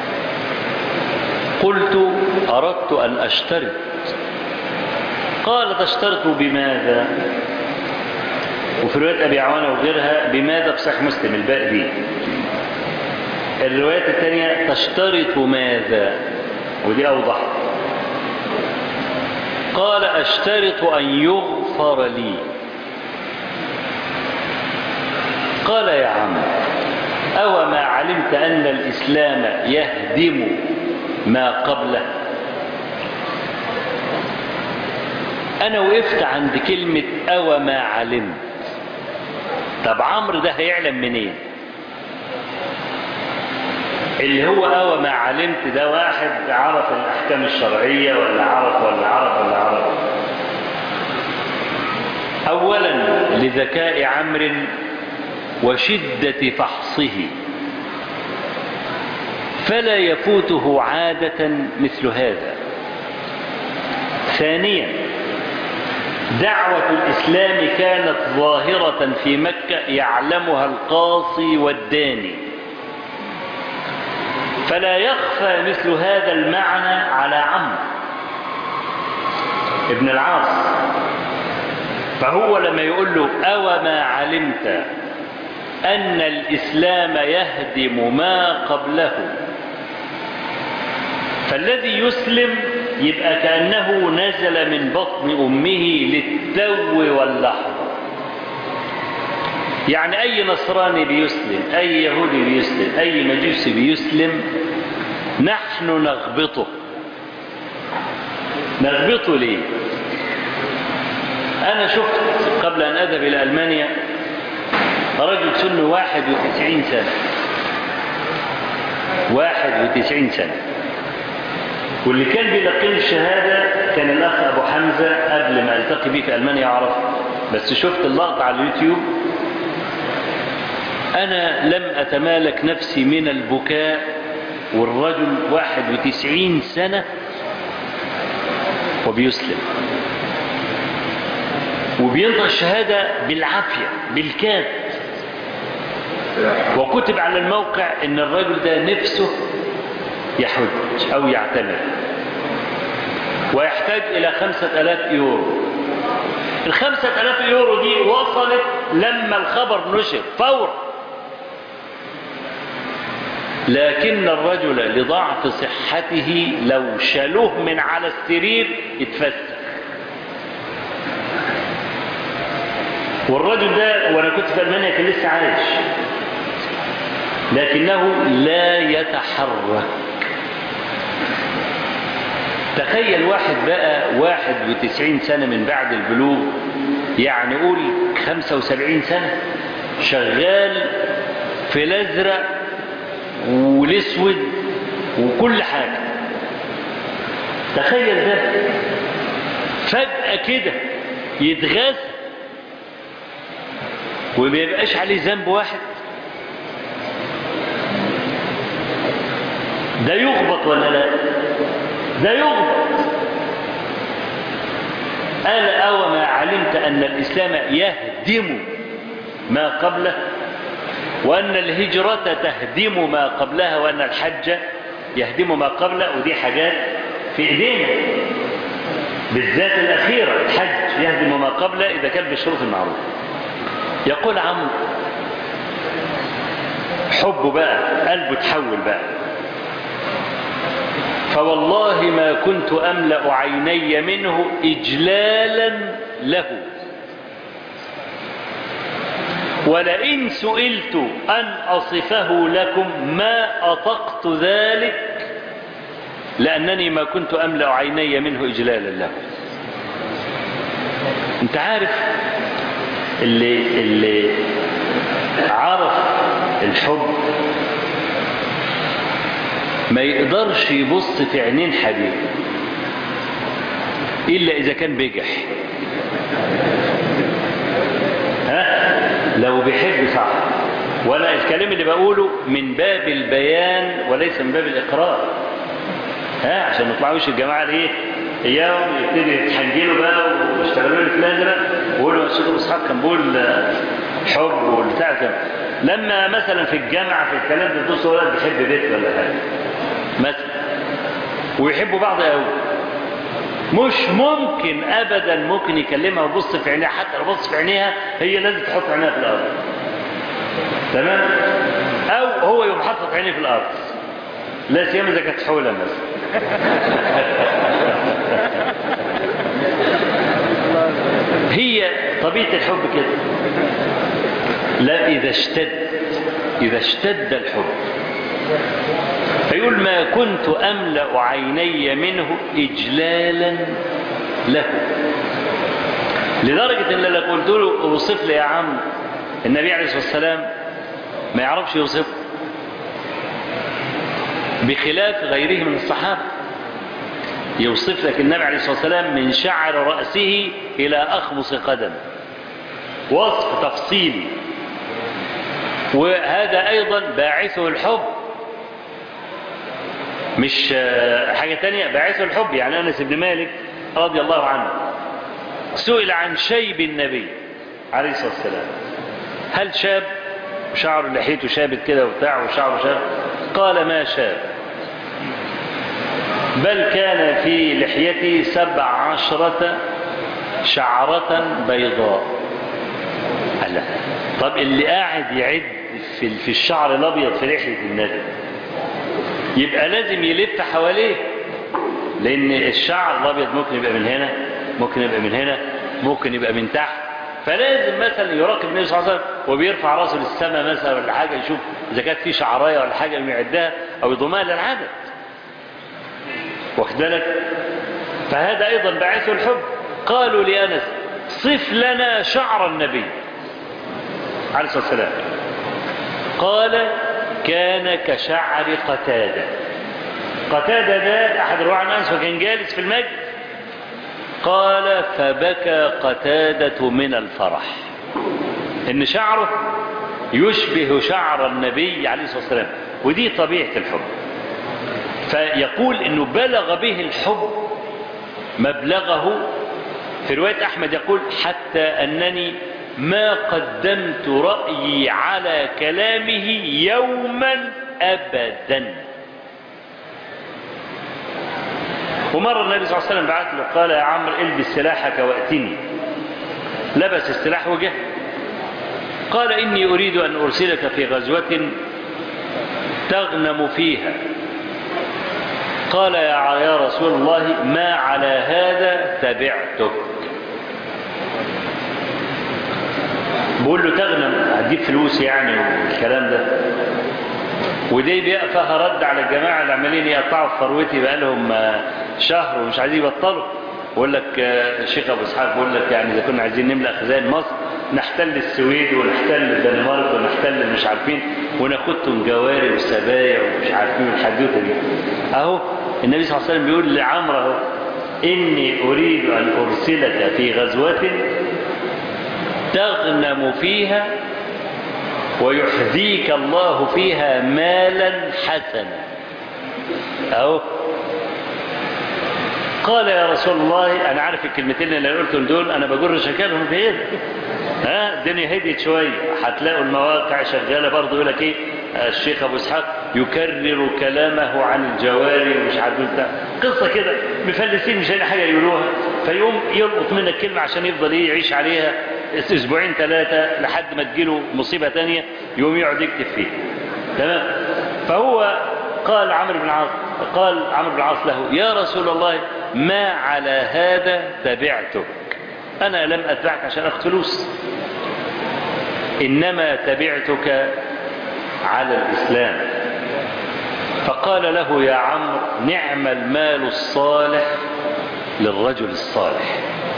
Speaker 2: قلت أردت أن أشترط. قال تشترط بماذا؟ وفي رواية أبي عوانة وغيرها بماذا في صحيح مسلم الباء دي. الروايات الثانية تشترط ماذا، ودي أوضح. قال أشترط أن يغفر لي. قال يا عم أو ما علمت أن الإسلام يهدم ما قبله؟ أنا وقفت عند كلمة أو ما علمت. طب عمرو ده هيعلم منين؟ اللي هو أو ما علمت ده واحد عرف الأحكام الشرعية ولا عرف ولا عرف ولا عرف؟ أولا لذكاء عمرو وشدة فحصه، فلا يفوته عادة مثل هذا. ثانيا دعوة الإسلام كانت ظاهرة في مكة يعلمها القاصي والداني، فلا يخفى مثل هذا المعنى على عمرو ابن العاص. فهو لما يقول له أو ما علمت أن الإسلام يهدم ما قبله، فالذي يسلم يبقى كأنه نزل من بطن أمه للتو واللحظة. يعني أي نصراني بيسلم، أي يهودي بيسلم، أي مجوسي بيسلم، نحن نغبطه. نغبطه ليه؟ أنا شفت قبل أن أذهب إلى ألمانيا رجل سنه واحد وتسعين سنة، واحد وتسعين سنة، واللي كان بيلقين الشهادة كان الأخ أبو حمزة قبل ما ألتقي به في ألمانيا أعرف، بس شفت اللقطة على اليوتيوب. أنا لم أتمالك نفسي من البكاء، والرجل واحد وتسعين سنة وبيسلم وبينطق الشهادة بالعافية بالكاد، وكتب على الموقع إن الرجل ده نفسه يحج أو يعتمر ويحتاج إلى خمسة آلاف يورو. الخمسة آلاف يورو دي وصلت لما الخبر نشر فورا، لكن الرجل لضعف صحته لو شالوه من على السرير يتفسخ. والرجل ده وانا كنت في ألمانيا كان لسه عايش، لكنه لا يتحرك. تخيل واحد بقى واحد وتسعين سنة من بعد البلوغ، يعني قول خمسة وسبعين سنة شغال في الازرق والاسود وكل حاجة. تخيل ده فجأة كده يتغاث وما يبقاش عليه ذنب واحد. ده يغبط ولا لا؟ ده يغبط. ألا أو ما علمت أن الإسلام يهدم ما قبله، وأن الهجرة تهدم ما قبلها، وأن الحج يهدم ما قبله، ودي حاجات في إيدينا بالذات الأخيرة. الحج يهدم ما قبله إذا كان بالشروط المعروفة. يقول عمرو حبه بقى قلبه تحول بقى، فوالله ما كنت أملأ عيني منه إجلالا له، ولئن سئلت أن أصفه لكم ما أطقت ذلك، لأنني ما كنت أملأ عيني منه إجلالا له. أنت عارف اللي, اللي عرف الحب ما يقدرش يبص في عينين حبيبه إلا إذا كان بيجح. ها؟ لو بيحب صح. وأنا الكلام اللي بقوله من باب البيان وليس من باب الإقرار، ها؟ عشان ما يطلعوش الجماعة الايه اياهم يبتدي يتحنجلوا بقى ويشتغلوا لي في الازرق ويقولوا الشيخ اسحاق كان بيقول حب والبتاع كده. لما مثلا في الجامعه في الكلام ده تبص ولد بيحب بيت ولا حاجه مثلا ويحبوا بعض قوي، مش ممكن ابدا ممكن يكلمها ويبص في عينيها، حتى لو بص في عينيها هي لازم تحط عينيها في الارض، تمام؟ او هو يقوم حاطط عينيه في الارض، لا سيما اذا كانت حوله مثلا. هي طبيعة الحب كده. لا إذا اشتد إذا اشتد الحب فيقول ما كنت أملأ عيني منه إجلالا له، لدرجة أن لو قلت له اوصف لي يا عم النبي عليه الصلاة والسلام ما يعرفش يوصفه، بخلاف غيره من الصحابة يوصف لك النبي عليه الصلاة والسلام من شعر رأسه إلى أخمص قدم، وصف تفصيلي. وهذا أيضا باعثه الحب، مش حاجة تانية، باعثه الحب. يعني أنس بن مالك رضي الله عنه سئل عن شيب النبي عليه الصلاة والسلام، هل شاب؟ شعر لحيته شابت كده وبتاع وشعره شاب؟ قال ما شاب، بل كان في لحيتي سبع عشرة شعرة بيضاء. ألا طب اللي قاعد يعد في في الشعر الأبيض في لحية النبي يبقى لازم يلف حواليه، لأن الشعر الأبيض ممكن يبقى من هنا، ممكن يبقى من هنا، ممكن يبقى من تحت، فلازم مثلا يراقب النبي صلى الله عليه وسلم وبيرفع راسه للسماء مثلا ولا حاجة، يشوف إذا كانت في شعراية ولا حاجة يعدها أو يضمها للعدد، واخد بالك؟ فهذا أيضا باعث الحب. قالوا لأنس صف لنا شعر النبي عليه الصلاة والسلام، قال كان كشعر قتادة. قتادة ده أحد رواة عن أنس وكان جالس في المجلس، قال فبكى قتادة من الفرح إن شعره يشبه شعر النبي عليه الصلاة والسلام، ودي طبيعة الحب. فيقول إنه بلغ به الحب مبلغه. في رواية أحمد يقول حتى أنني ما قدمت رأيي على كلامه يوما أبدا. ومر النبي صلى الله عليه وسلم بعث له قال يا عمرو البس سلاحك وأتني، لبس السلاح وجه، قال إني أريد أن أرسلك في غزوة تغنم فيها. قال يا رسول الله ما على هذا تبعتك. بقول له تغنم هتجيب فلوس يعني والكلام ده، ودي بقى فيها رد على الجماعة اللي عمالين يقطعوا في ثروتي بقى لهم شهر ومش عايزين يبطلوا. بقول لك الشيخ ابو اسحاق بقول لك يعني اذا كنا عايزين نملأ خزائن مصر نحتل السويد ونحتل الدنمارك ونحتل مش عارفين وناخدهم جواري وسبايا ومش عارفين الحدوته دي. اهو النبي صلى الله عليه وسلم بيقول لعمرو اهو اني اريد ان ارسلك في غزوة تغنم فيها ويحذيك الله فيها مالا حسنا. اهو قال يا رسول الله انا عارف الكلمتين اللي قلتهم دول انا بجر شكلهم في ايه. ها الدنيا هديت شويه، هتلاقوا المواقع شغاله برضه يقول لك ايه الشيخ ابو اسحاق يكرر كلامه عن الجواري ومش عارف بتاع قصه كده مفلسين مش لاقي حاجه يقولوها، فيقوم يلقط منك كلمه عشان يفضل ايه يعيش عليها اسبوعين ثلاثه لحد ما تجيله مصيبه ثانيه يقوم يقعد يكتب فيها. تمام. فهو قال عمرو بن العاص قال عمرو بن العاص له يا رسول الله ما على هذا تبعتك، أنا لم أتبعك عشان أخذ فلوس، إنما تبعتك على الإسلام. فقال له يا عمرو نعم المال الصالح للرجل الصالح.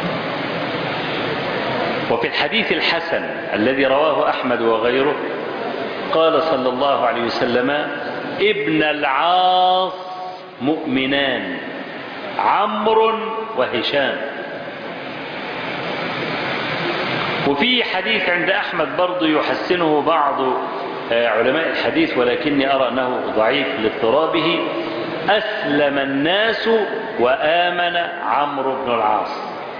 Speaker 2: وفي الحديث الحسن الذي رواه أحمد وغيره قال صلى الله عليه وسلم ابن العاص مؤمنان عمرو وهشام. وفي حديث عند أحمد برضو يحسنه بعض علماء الحديث ولكني أرى أنه ضعيف لاضطرابه أسلم الناس وآمن عمرو بن العاص.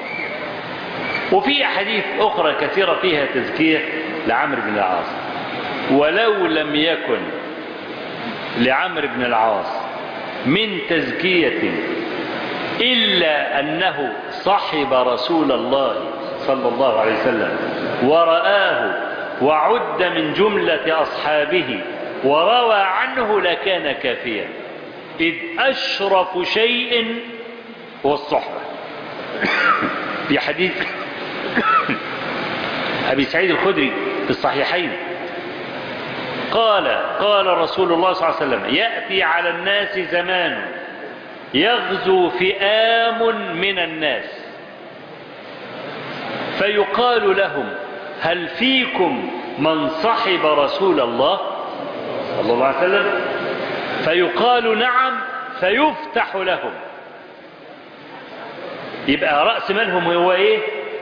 Speaker 2: وفي أحاديث أخرى كثيرة فيها تذكير لعمرو بن العاص. ولو لم يكن لعمرو بن العاص من تزكية إلا أنه صحب رسول الله صلى الله عليه وسلم ورآه وعد من جملة أصحابه وروى عنه لكان كافيا، إذ أشرف شيء هو الصحبة. في حديث أبي سعيد الخدري في الصحيحين قال قال رسول الله صلى الله عليه وسلم يأتي على الناس زمان يغزو فئام من الناس فيقال لهم هل فيكم من صحب رسول الله صلى الله عليه وسلم؟ فيقال نعم فيفتح لهم. يبقى رأس مالهم هو ايه؟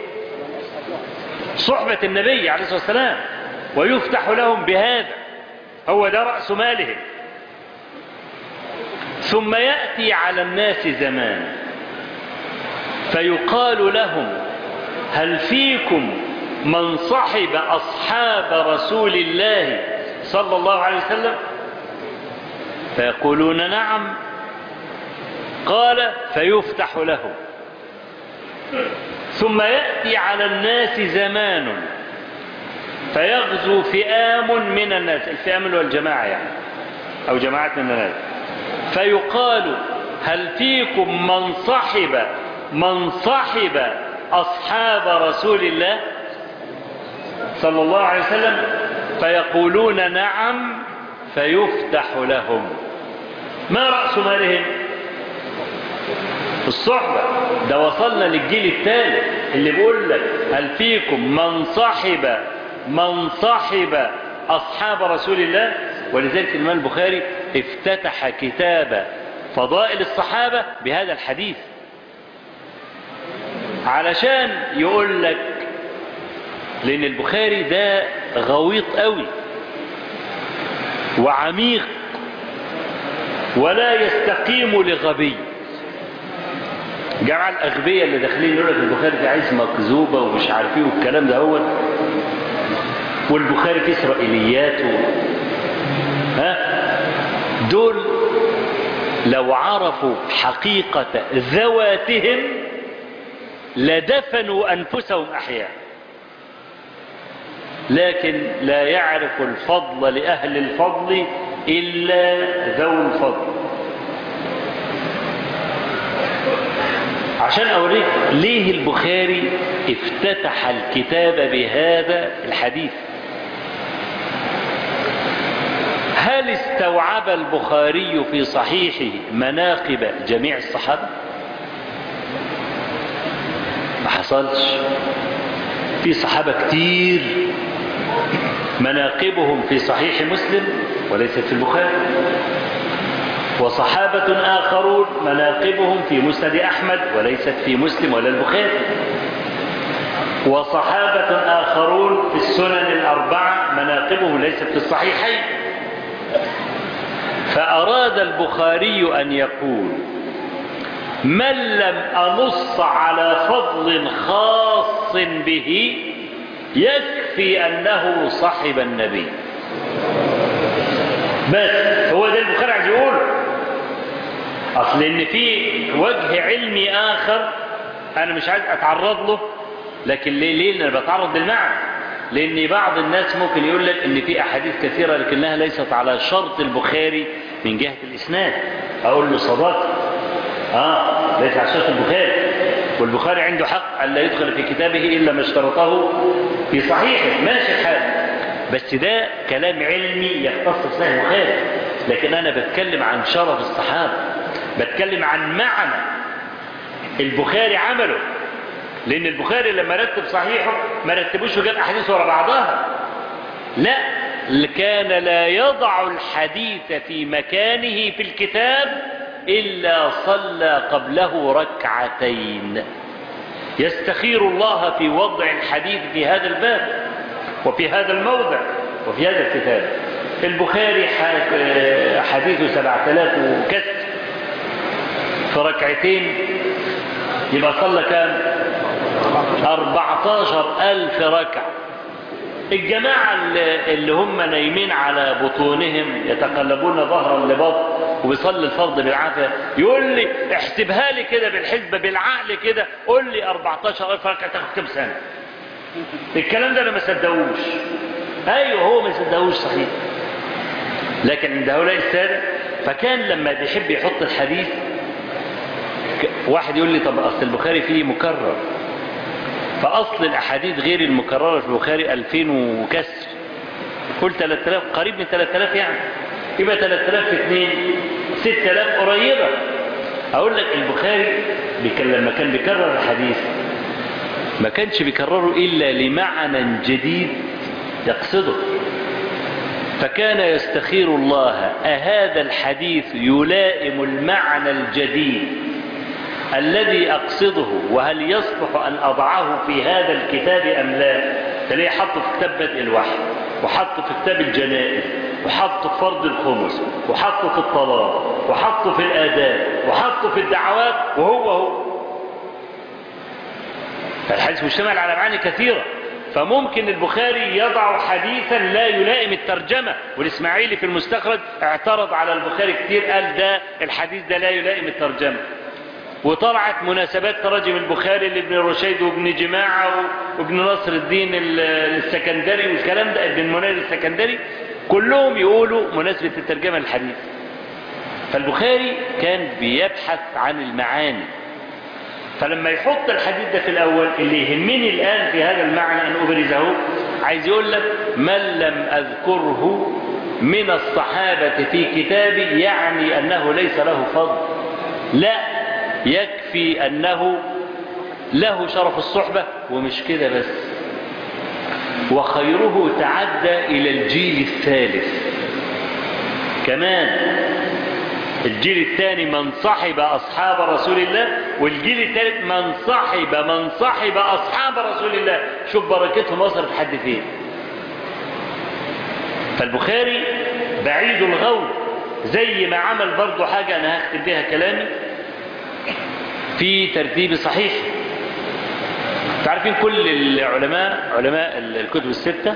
Speaker 2: صحبة النبي عليه الصلاة والسلام، ويفتح لهم بهذا، هو ده رأس مالهم. ثم يأتي على الناس زمان فيقال لهم هل فيكم من صحب أصحاب رسول الله صلى الله عليه وسلم؟ فيقولون نعم. قال فيفتح لهم. ثم يأتي على الناس زمان فيغزو فئام من الناس، الفئام اللي هو الجماعة يعني أو جماعة من الناس، فيقال هل فيكم من صحب من صحب أصحاب رسول الله صلى الله عليه وسلم فيقولون نعم فيفتح لهم. ما رأس مالهم؟ الصحبة. ده وصلنا للجيل الثالث اللي بيقول لك هل فيكم من صاحب من صاحب أصحاب رسول الله؟ ولذلك الإمام البخاري افتتح كتاب فضائل الصحابة بهذا الحديث علشان يقول لك، لأن البخاري ده غويط قوي وعميق ولا يستقيم لغبي. جماعة الأغبياء اللي داخلين يقول لك البخاري ده عايز مكذوبة ومش عارف ايه والكلام ده، هو والبخاري في إسرائيليات و... ها دول لو عرفوا حقيقة ذواتهم لدفنوا أنفسهم أحياء، لكن لا يعرف الفضل لأهل الفضل إلا ذو الفضل. عشان أوريك ليه البخاري افتتح الكتاب بهذا الحديث. هل استوعب البخاري في صحيحه مناقب جميع الصحابة؟ ما حصلش. في صحابة كتير مناقبهم في صحيح مسلم وليست في البخاري، وصحابة آخرون مناقبهم في مسند أحمد وليست في مسلم ولا البخاري، وصحابة آخرون في السنن الأربعة مناقبهم ليست في الصحيحين. فأراد البخاري أن يقول من لم أنص على فضل خاص به يكفي أنه صاحب النبي. بس هو ده البخاري عايز يقوله. أصل إن في وجه علمي آخر أنا مش عايز أتعرض له، لكن ليه ليه أنا بتعرض للمعنى؟ لأن بعض الناس ممكن يقول لك إن في أحاديث كثيرة لكنها ليست على شرط البخاري من جهة الإسناد. أقول له صدقت، آه ليس على شرط البخاري، والبخاري عنده حق ألا يدخل في كتابه إلا ما اشترطه في صحيحه، ماشي الحال. بس ده كلام علمي يختص بصحيح البخاري، لكن أنا بتكلم عن شرف الصحابة، بتكلم عن معنى البخاري عمله. لأن البخاري لما رتب صحيحه ما رتبوش وجاب أحاديث ورا بعضها، لا، كان لا يضع الحديث في مكانه في الكتاب إلا صلى قبله ركعتين، يستخير الله في وضع الحديث في هذا الباب وفي هذا الموضع وفي هذا الكتاب. البخاري حديثه سبعة آلاف وكسر في ركعتين، يبقى صلى كام؟ أربعة عشر ألف ركعة. الجماعة اللي هم نايمين على بطونهم يتقلبون ظهرا لبطن وبيصلي الفرض بالعافية يقول لي احسبها لي كده بالحسبة بالعقل كده، قول لي أربعة عشر ألف ركعة تاخد كم سنة؟ الكلام ده أنا ما صدقوش. أيوه هو ما صدقوش صحيح، لكن عند هؤلاء السادة فكان لما بيحب يحط الحديث، واحد يقول لي طب أصل البخاري فيه مكرر، فأصل الأحاديث غير المكررة في البخاري ألفين وكسر، قلت ثلاثة آلاف، قريب من ثلاثة آلاف، يعني يبقى ثلاثة آلاف في اثنين ستة آلاف، قريبة. أقول لك البخاري لما كان بيكرر الحديث ما كانش بيكرره إلا لمعنى جديد يقصده، فكان يستخير الله أهذا الحديث يلائم المعنى الجديد الذي أقصده، وهل يصلح أن أضعه في هذا الكتاب أم لا؟ تلاقيه حطه في كتاب بدء الوحي، وحطه في كتاب الجنائز، وحطه في فرض الخمس، وحطه في الطلاق، وحطه في الآداب، وحطه في الدعوات، وهو هو. فالحديث مشتمل على معاني كثيرة، فممكن البخاري يضع حديثا لا يلائم الترجمة. والإسماعيلي في المستخرج اعترض على البخاري كتير، قال ده الحديث ده لا يلائم الترجمة. وطلعت مناسبات تراجم البخاري لابن رشيد وابن جماعة وابن نصر الدين السكندري والكلام ده، ابن المنير السكندري، كلهم يقولوا مناسبة الترجمة للحديث. فالبخاري كان بيبحث عن المعاني، فلما يحط الحديث ده في الأول اللي يهمني الآن في هذا المعنى أن أبرزه، عايز يقول لك من لم أذكره من الصحابة في كتابي يعني أنه ليس له فضل، لا، يكفي أنه له شرف الصحبة ومش كده بس، وخيره تعدى إلى الجيل الثالث كمان. الجيل الثاني من صحب أصحاب رسول الله، والجيل الثالث من صحب من صحب أصحاب رسول الله. شوف بركتهم وصلت لحد فين. فالبخاري بعيد الغول، زي ما عمل برضو حاجة أنا هختم بها كلامي في ترتيب صحيح. تعرفين كل العلماء علماء الكتب الستة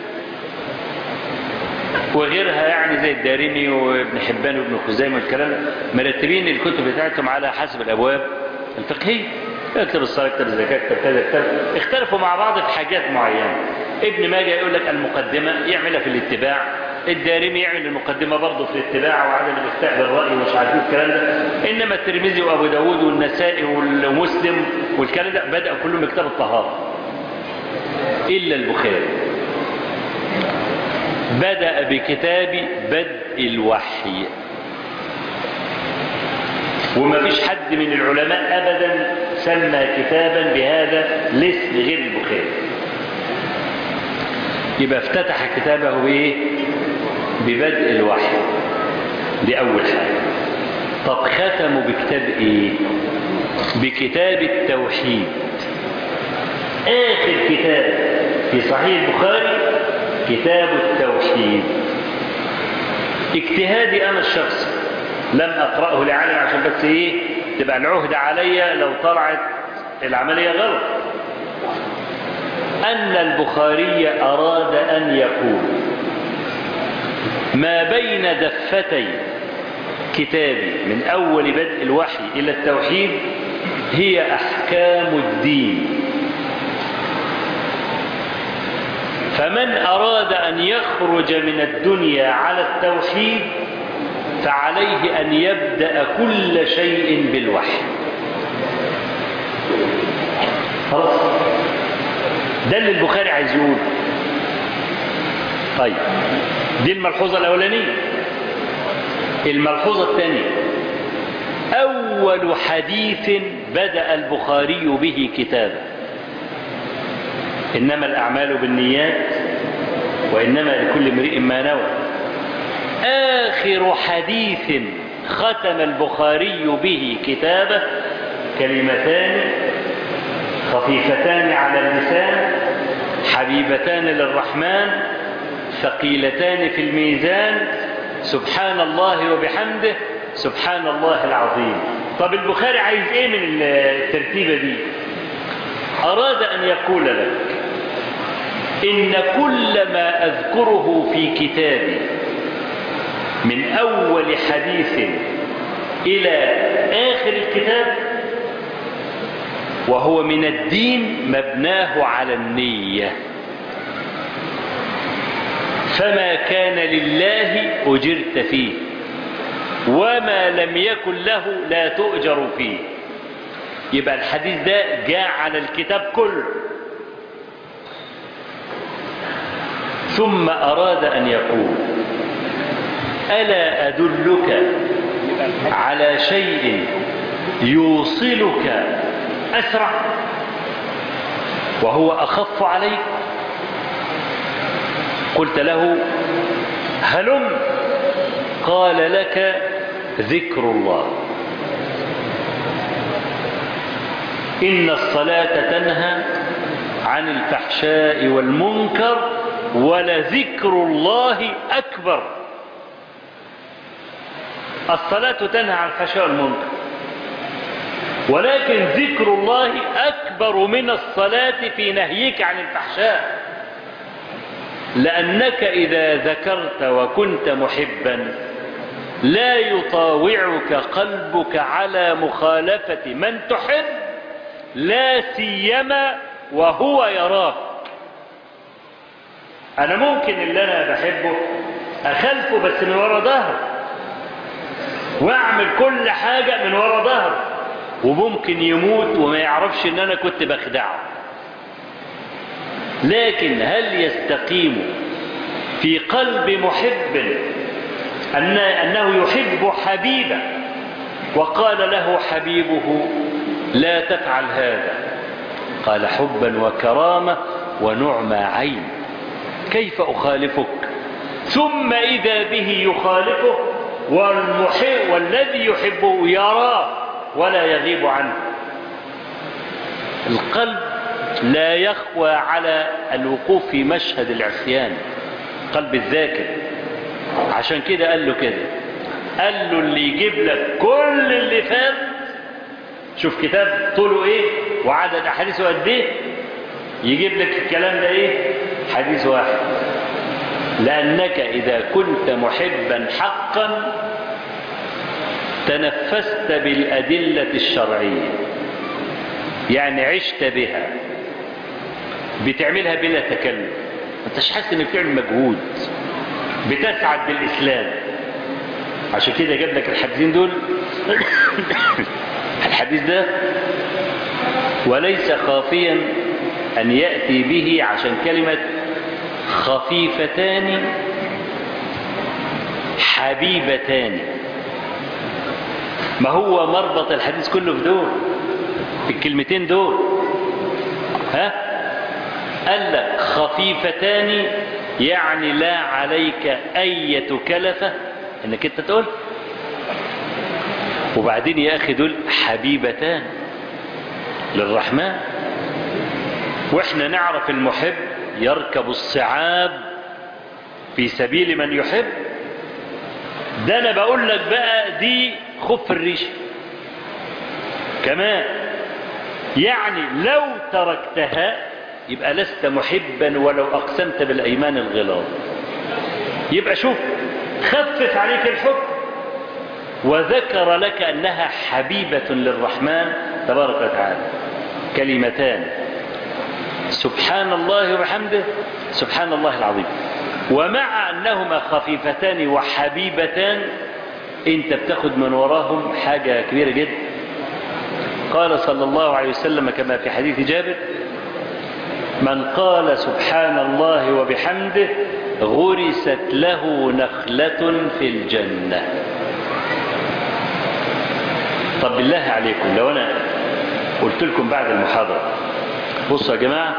Speaker 2: وغيرها يعني زي الدارمي وابن حبان وابن خزيمة والكلام، مرتبين الكتب بتاعتهم على حسب الأبواب الفقهية. اكتب الصلاة، اكتب الزكاة، اكتب كذا، اكتب. اختلفوا مع بعض في حاجات معينة. ابن ماجه يقول لك المقدمة يعملها في الاتباع، الدارمي يعمل المقدمة برضه في الاتباع وعدم الافتاء بالرأي ومش عارفين الكلام ده. إنما الترمذي وأبو داود والنسائي والمسلم والكلام ده بدأ كلهم بكتاب الطهارة، إلا البخاري بدأ بكتاب بدء الوحي. وما فيش حد من العلماء أبدا سمى كتابا بهذا الاسم غير البخاري. يبقى افتتح كتابه بإيه؟ ببدء الوحي، دي أول حاجة. طب ختموا بكتاب إيه؟ بكتاب التوحيد. آخر كتاب في صحيح البخاري كتاب التوحيد. اجتهادي أنا الشخصي، لم أقرأه لعالم عشان بس إيه تبقى العهدة عليا لو طلعت العملية غلط، أن البخاري أراد أن يقول ما بين دفتي كتابي من أول بدء الوحي إلى التوحيد هي أحكام الدين. فمن أراد أن يخرج من الدنيا على التوحيد فعليه أن يبدأ كل شيء بالوحي. خلاص، ده اللي البخاري عايز يقوله. طيب، دي الملحوظة الأولانية. الملحوظة الثانية، أول حديث بدأ البخاري به كتابه، إنما الأعمال بالنيات وإنما لكل امرئ ما نوى. آخر حديث ختم البخاري به كتابه كلمتان خفيفتان على اللسان حبيبتان للرحمن ثقيلتان في الميزان سبحان الله وبحمده سبحان الله العظيم. طب البخاري عايز ايه من الترتيبة دي؟ أراد أن يقول لك إن كل ما أذكره في كتابي من أول حديث إلى آخر الكتاب وهو من الدين مبناه على النية، فما كان لله أجرت فيه وما لم يكن له لا تؤجر فيه. يبقى الحديث ده جاء على الكتاب كله. ثم أراد أن يقول ألا أدلك على شيء يوصلك أسرع وهو أخف عليك؟ قلت له هلم، قال لك ذكر الله. إن الصلاة تنهى عن الفحشاء والمنكر ولذكر الله أكبر. الصلاة تنهى عن الفحشاء والمنكر، ولكن ذكر الله أكبر من الصلاة في نهيك عن الفحشاء، لأنك إذا ذكرت وكنت محبا لا يطاوعك قلبك على مخالفة من تحب، لا سيما وهو يراك. أنا ممكن اللي أنا بحبه أخلفه بس من وراء ظهره، وأعمل كل حاجة من وراء ظهره، وممكن يموت وما يعرفش إن أنا كنت بخدعه. لكن هل يستقيم في قلب محب أن أنه يحب حبيبه وقال له حبيبه لا تفعل هذا؟ قال حبا وكرامة ونعمى عين، كيف أخالفك؟ ثم إذا به يخالفه والمحب والذي يحبه يراه ولا يغيب عنه. القلب لا يخوى على الوقوف في مشهد العصيان، قلب الذاكر. عشان كده قال له كده، قال له اللي يجيب لك كل اللي فات، شوف كتاب طوله ايه وعدد احاديثه قد ايه، يجيب لك الكلام ده ايه؟ حديث واحد. لأنك إذا كنت محبا حقا تنفست بالأدلة الشرعية، يعني عشت بها، بتعملها بلا تكلف، ما انتش حاسس انك بتعمل مجهود، بتسعد بالإسلام. عشان كده جاب لك الحديثين دول. الحديث ده وليس خافيا أن يأتي به عشان كلمة خفيفتان حبيبتان، ما هو مربط الحديث كله في دول، الكلمتين دول. ها قال لك خفيفتان يعني لا عليك أي كلفة انك انت تقول. وبعدين يا اخي دول حبيبتان للرحمن، واحنا نعرف المحب يركب الصعاب في سبيل من يحب. ده انا بقول لك بقى دي خف الريشه كمان، يعني لو تركتها يبقى لست محبا ولو اقسمت بالايمان الغلاظ. يبقى شوف خفف عليك الحب وذكر لك انها حبيبة للرحمن تبارك وتعالى. كلمتان سبحان الله وبحمده سبحان الله العظيم. ومع انهما خفيفتان وحبيبتان انت بتاخد من وراهم حاجة كبيرة جدا. قال صلى الله عليه وسلم كما في حديث جابر: من قال سبحان الله وبحمده غرست له نخلة في الجنة. طب بالله عليكم لو انا قلت لكم بعد المحاضرة بصوا يا جماعة،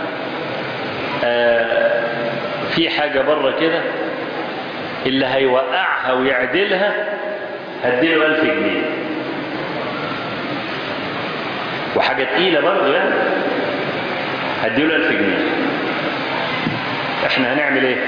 Speaker 2: آه في حاجة بره كده اللي هيوقعها ويعدلها هديله ألف جنيه، وحاجة تقيلة برضه يعني هديله ألف جنيه. احنا هنعمل ايه؟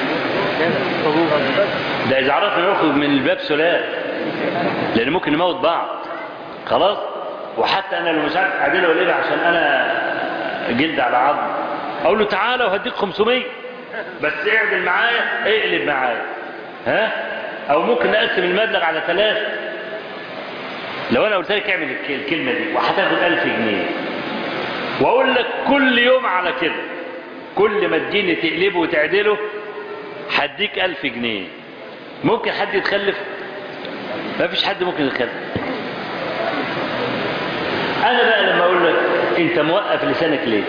Speaker 2: ده اذا عرفنا نخرج من الباب سلام، لان ممكن نموت بعض خلاص. وحتى انا لو مش عارف اعدله ولا ايه عشان انا جلد على عظم اقول له تعالى وهديك خمسمية بس اعدل معايا، اقلب معايا، ها؟ او ممكن نقسم المبلغ على ثلاثة. لو انا قلت لك اعمل الكلمة دي وهتاخد ألف جنيه واقول لك كل يوم على كده، كل ما تجيني تقلبه وتعدله هديك ألف جنيه، ممكن حد يتخلف؟ ما فيش حد ممكن يتخلف. انا بقى لما اقول لك انت موقف لسانك ليه؟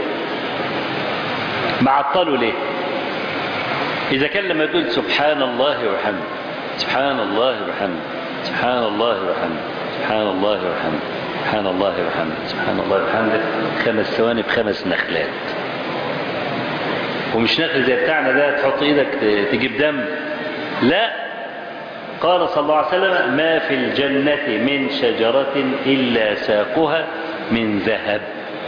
Speaker 2: معطله ليه؟ اذا كان لما تقول سبحان الله وبحمده سبحان الله وبحمده سبحان الله وبحمده سبحان الله وبحمده سبحان الله وبحمده سبحان الله وبحمده خمس ثواني بخمس نخلات، ومش نخل زي بتاعنا ده تحط ايدك تجيب دم، لا. قال صلى الله عليه وسلم: ما في الجنة من شجرة إلا ساقها من ذهب.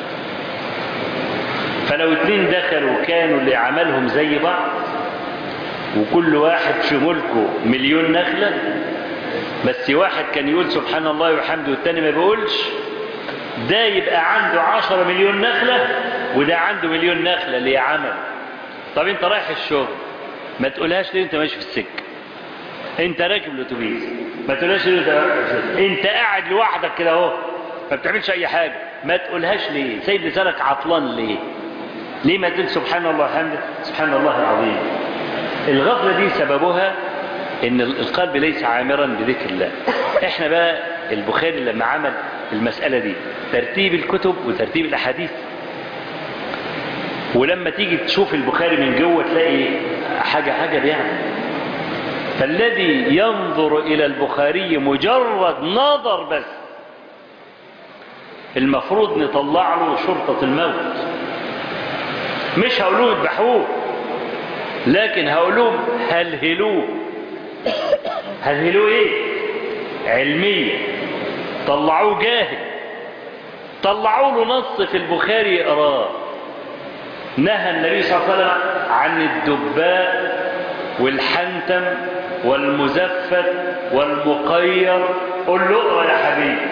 Speaker 2: فلو اتنين دخلوا كانوا اللي عملهم زي بعض وكل واحد في ملكه مليون نخلة، بس واحد كان يقول سبحان الله وبحمده والتاني ما بيقولش، ده يبقى عنده عشرة مليون نخلة وده عنده مليون نخلة اللي عمل. طب انت رايح الشغل ما تقولهاش ليه انت ماشي في السكة؟ انت راكب الاتوبيس ما تقولهاش ليه انت انت قاعد لوحدك كده اهو ما بتعملش اي حاجة ما تقولهاش ليه؟ سيب لسانك عطلان ليه؟ ليه ما تقول سبحان الله وبحمده سبحان الله العظيم؟ الغفلة دي سببها ان القلب ليس عامرا بذكر الله. احنا بقى البخاري لما عمل المسألة دي ترتيب الكتب وترتيب الاحاديث ولما تيجي تشوف البخاري من جوه تلاقي حاجة حاجة يعني. فالذي ينظر إلى البخاري مجرد نظر بس المفروض نطلع له شرطة الموت. مش هقولوه اذبحوه، لكن هقولوه هلهلوه. هلهلوه ايه؟ علمية. طلعوه جاهل، طلعوا له نص في البخاري يقراه. نهى النبي صلى الله عليه وسلم عن الدباء والحنتم والمزفت والمقير. قل له اقرا يا حبيبي.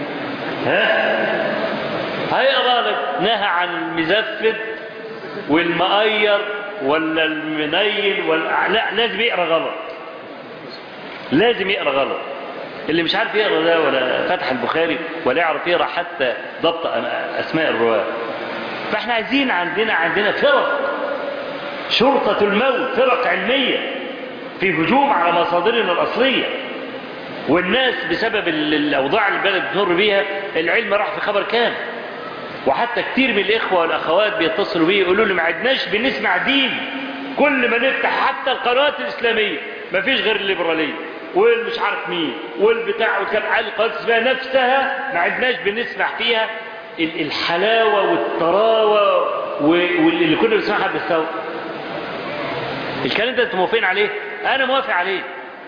Speaker 2: ها هيقرا لك. نهى عن المزفت والمقير ولا المنيل ولا لا، لازم يقرا غلط، لازم يقرا غلط. اللي مش عارف يقرا ده ولا فتح البخاري ولا يعرف يقرا حتى ضبط اسماء الرواه. فاحنا عايزين عندنا عندنا فرق شرطة الموت، فرق علمية في هجوم على مصادرنا الأصلية. والناس بسبب الأوضاع اللي البلد بتمر بيها العلم راح في خبر كام. وحتى كتير من الإخوة والأخوات بيتصلوا بيه يقولوا لي ما عدناش بنسمع دين، كل ما نفتح حتى القنوات الإسلامية ما فيش غير الليبرالية والمش عارف مين والبتاع وكبع القنوات الإسلامية نفسها ما عدناش بنسمع فيها الحلاوة والطراوة واللي كنا بنسمعها بالثورة. الكلام ده انتم موافقين عليه؟ انا موافق عليه.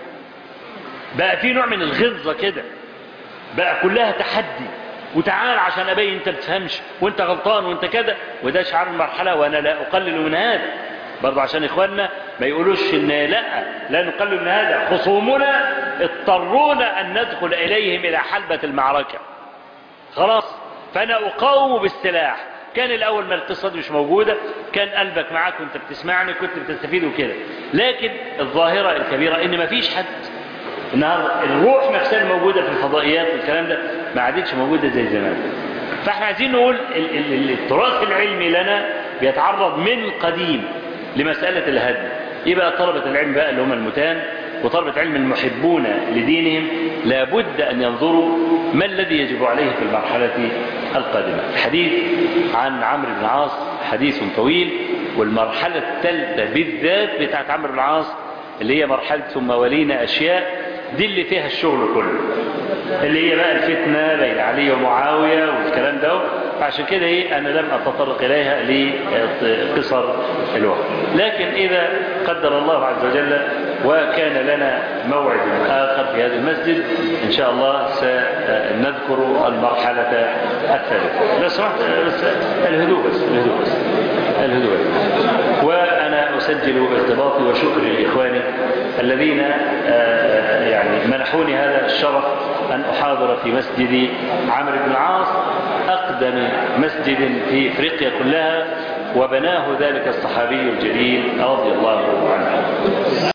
Speaker 2: بقى في نوع من الغلظة كده، بقى كلها تحدي وتعال عشان ابين انت بتفهمش وانت غلطان وانت كده. وده شعار المرحلة وانا لا اقلل من هذا برضه عشان اخواننا ما يقولوش ان لا لا نقلل من هذا. خصومنا اضطرونا ان ندخل اليهم الى حلبة المعركة خلاص. فانا اقاوم بالسلاح. كان الاول ما الاقتصاد مش موجودة كان قلبك معاك وانت بتسمعني كنت بتستفيد وكده. لكن الظاهرة الكبيرة ان ما فيش حد النهارده الروح نفسها الموجودة في الفضائيات والكلام ده ما عادتش موجودة زي زمان. فاحنا عايزين نقول التراث العلمي لنا بيتعرض من القديم لمسألة الهدم. يبقى طلبة العلم بقى اللي هم المتان وطلبة علم المحبون لدينهم لابد أن ينظروا ما الذي يجب عليه في المرحلة القادمة. الحديث عن عمرو بن العاص حديث طويل، والمرحلة الثالثة بالذات بتاعت عمرو بن العاص اللي هي مرحلة ثم ولينا أشياء دي اللي فيها الشغل كله، اللي هي بقى الفتنة بين علي ومعاوية والكلام ده. فعشان كده ايه انا لم اتطرق اليها لقصر الوقت. لكن اذا قدر الله عز وجل وكان لنا موعد اخر في هذا المسجد ان شاء الله سنذكر المرحلة الثالثة. لو سمحت بس الهدوء بس الهدوء بس الهدوء بس. وانا اسجل ارتباطي وشكري لاخواني الذين يعني منحوني هذا الشرف ان احاضر في مسجد عمرو بن العاص اقدم مسجد في افريقيا كلها، وبناه ذلك الصحابي الجليل رضي الله عنه.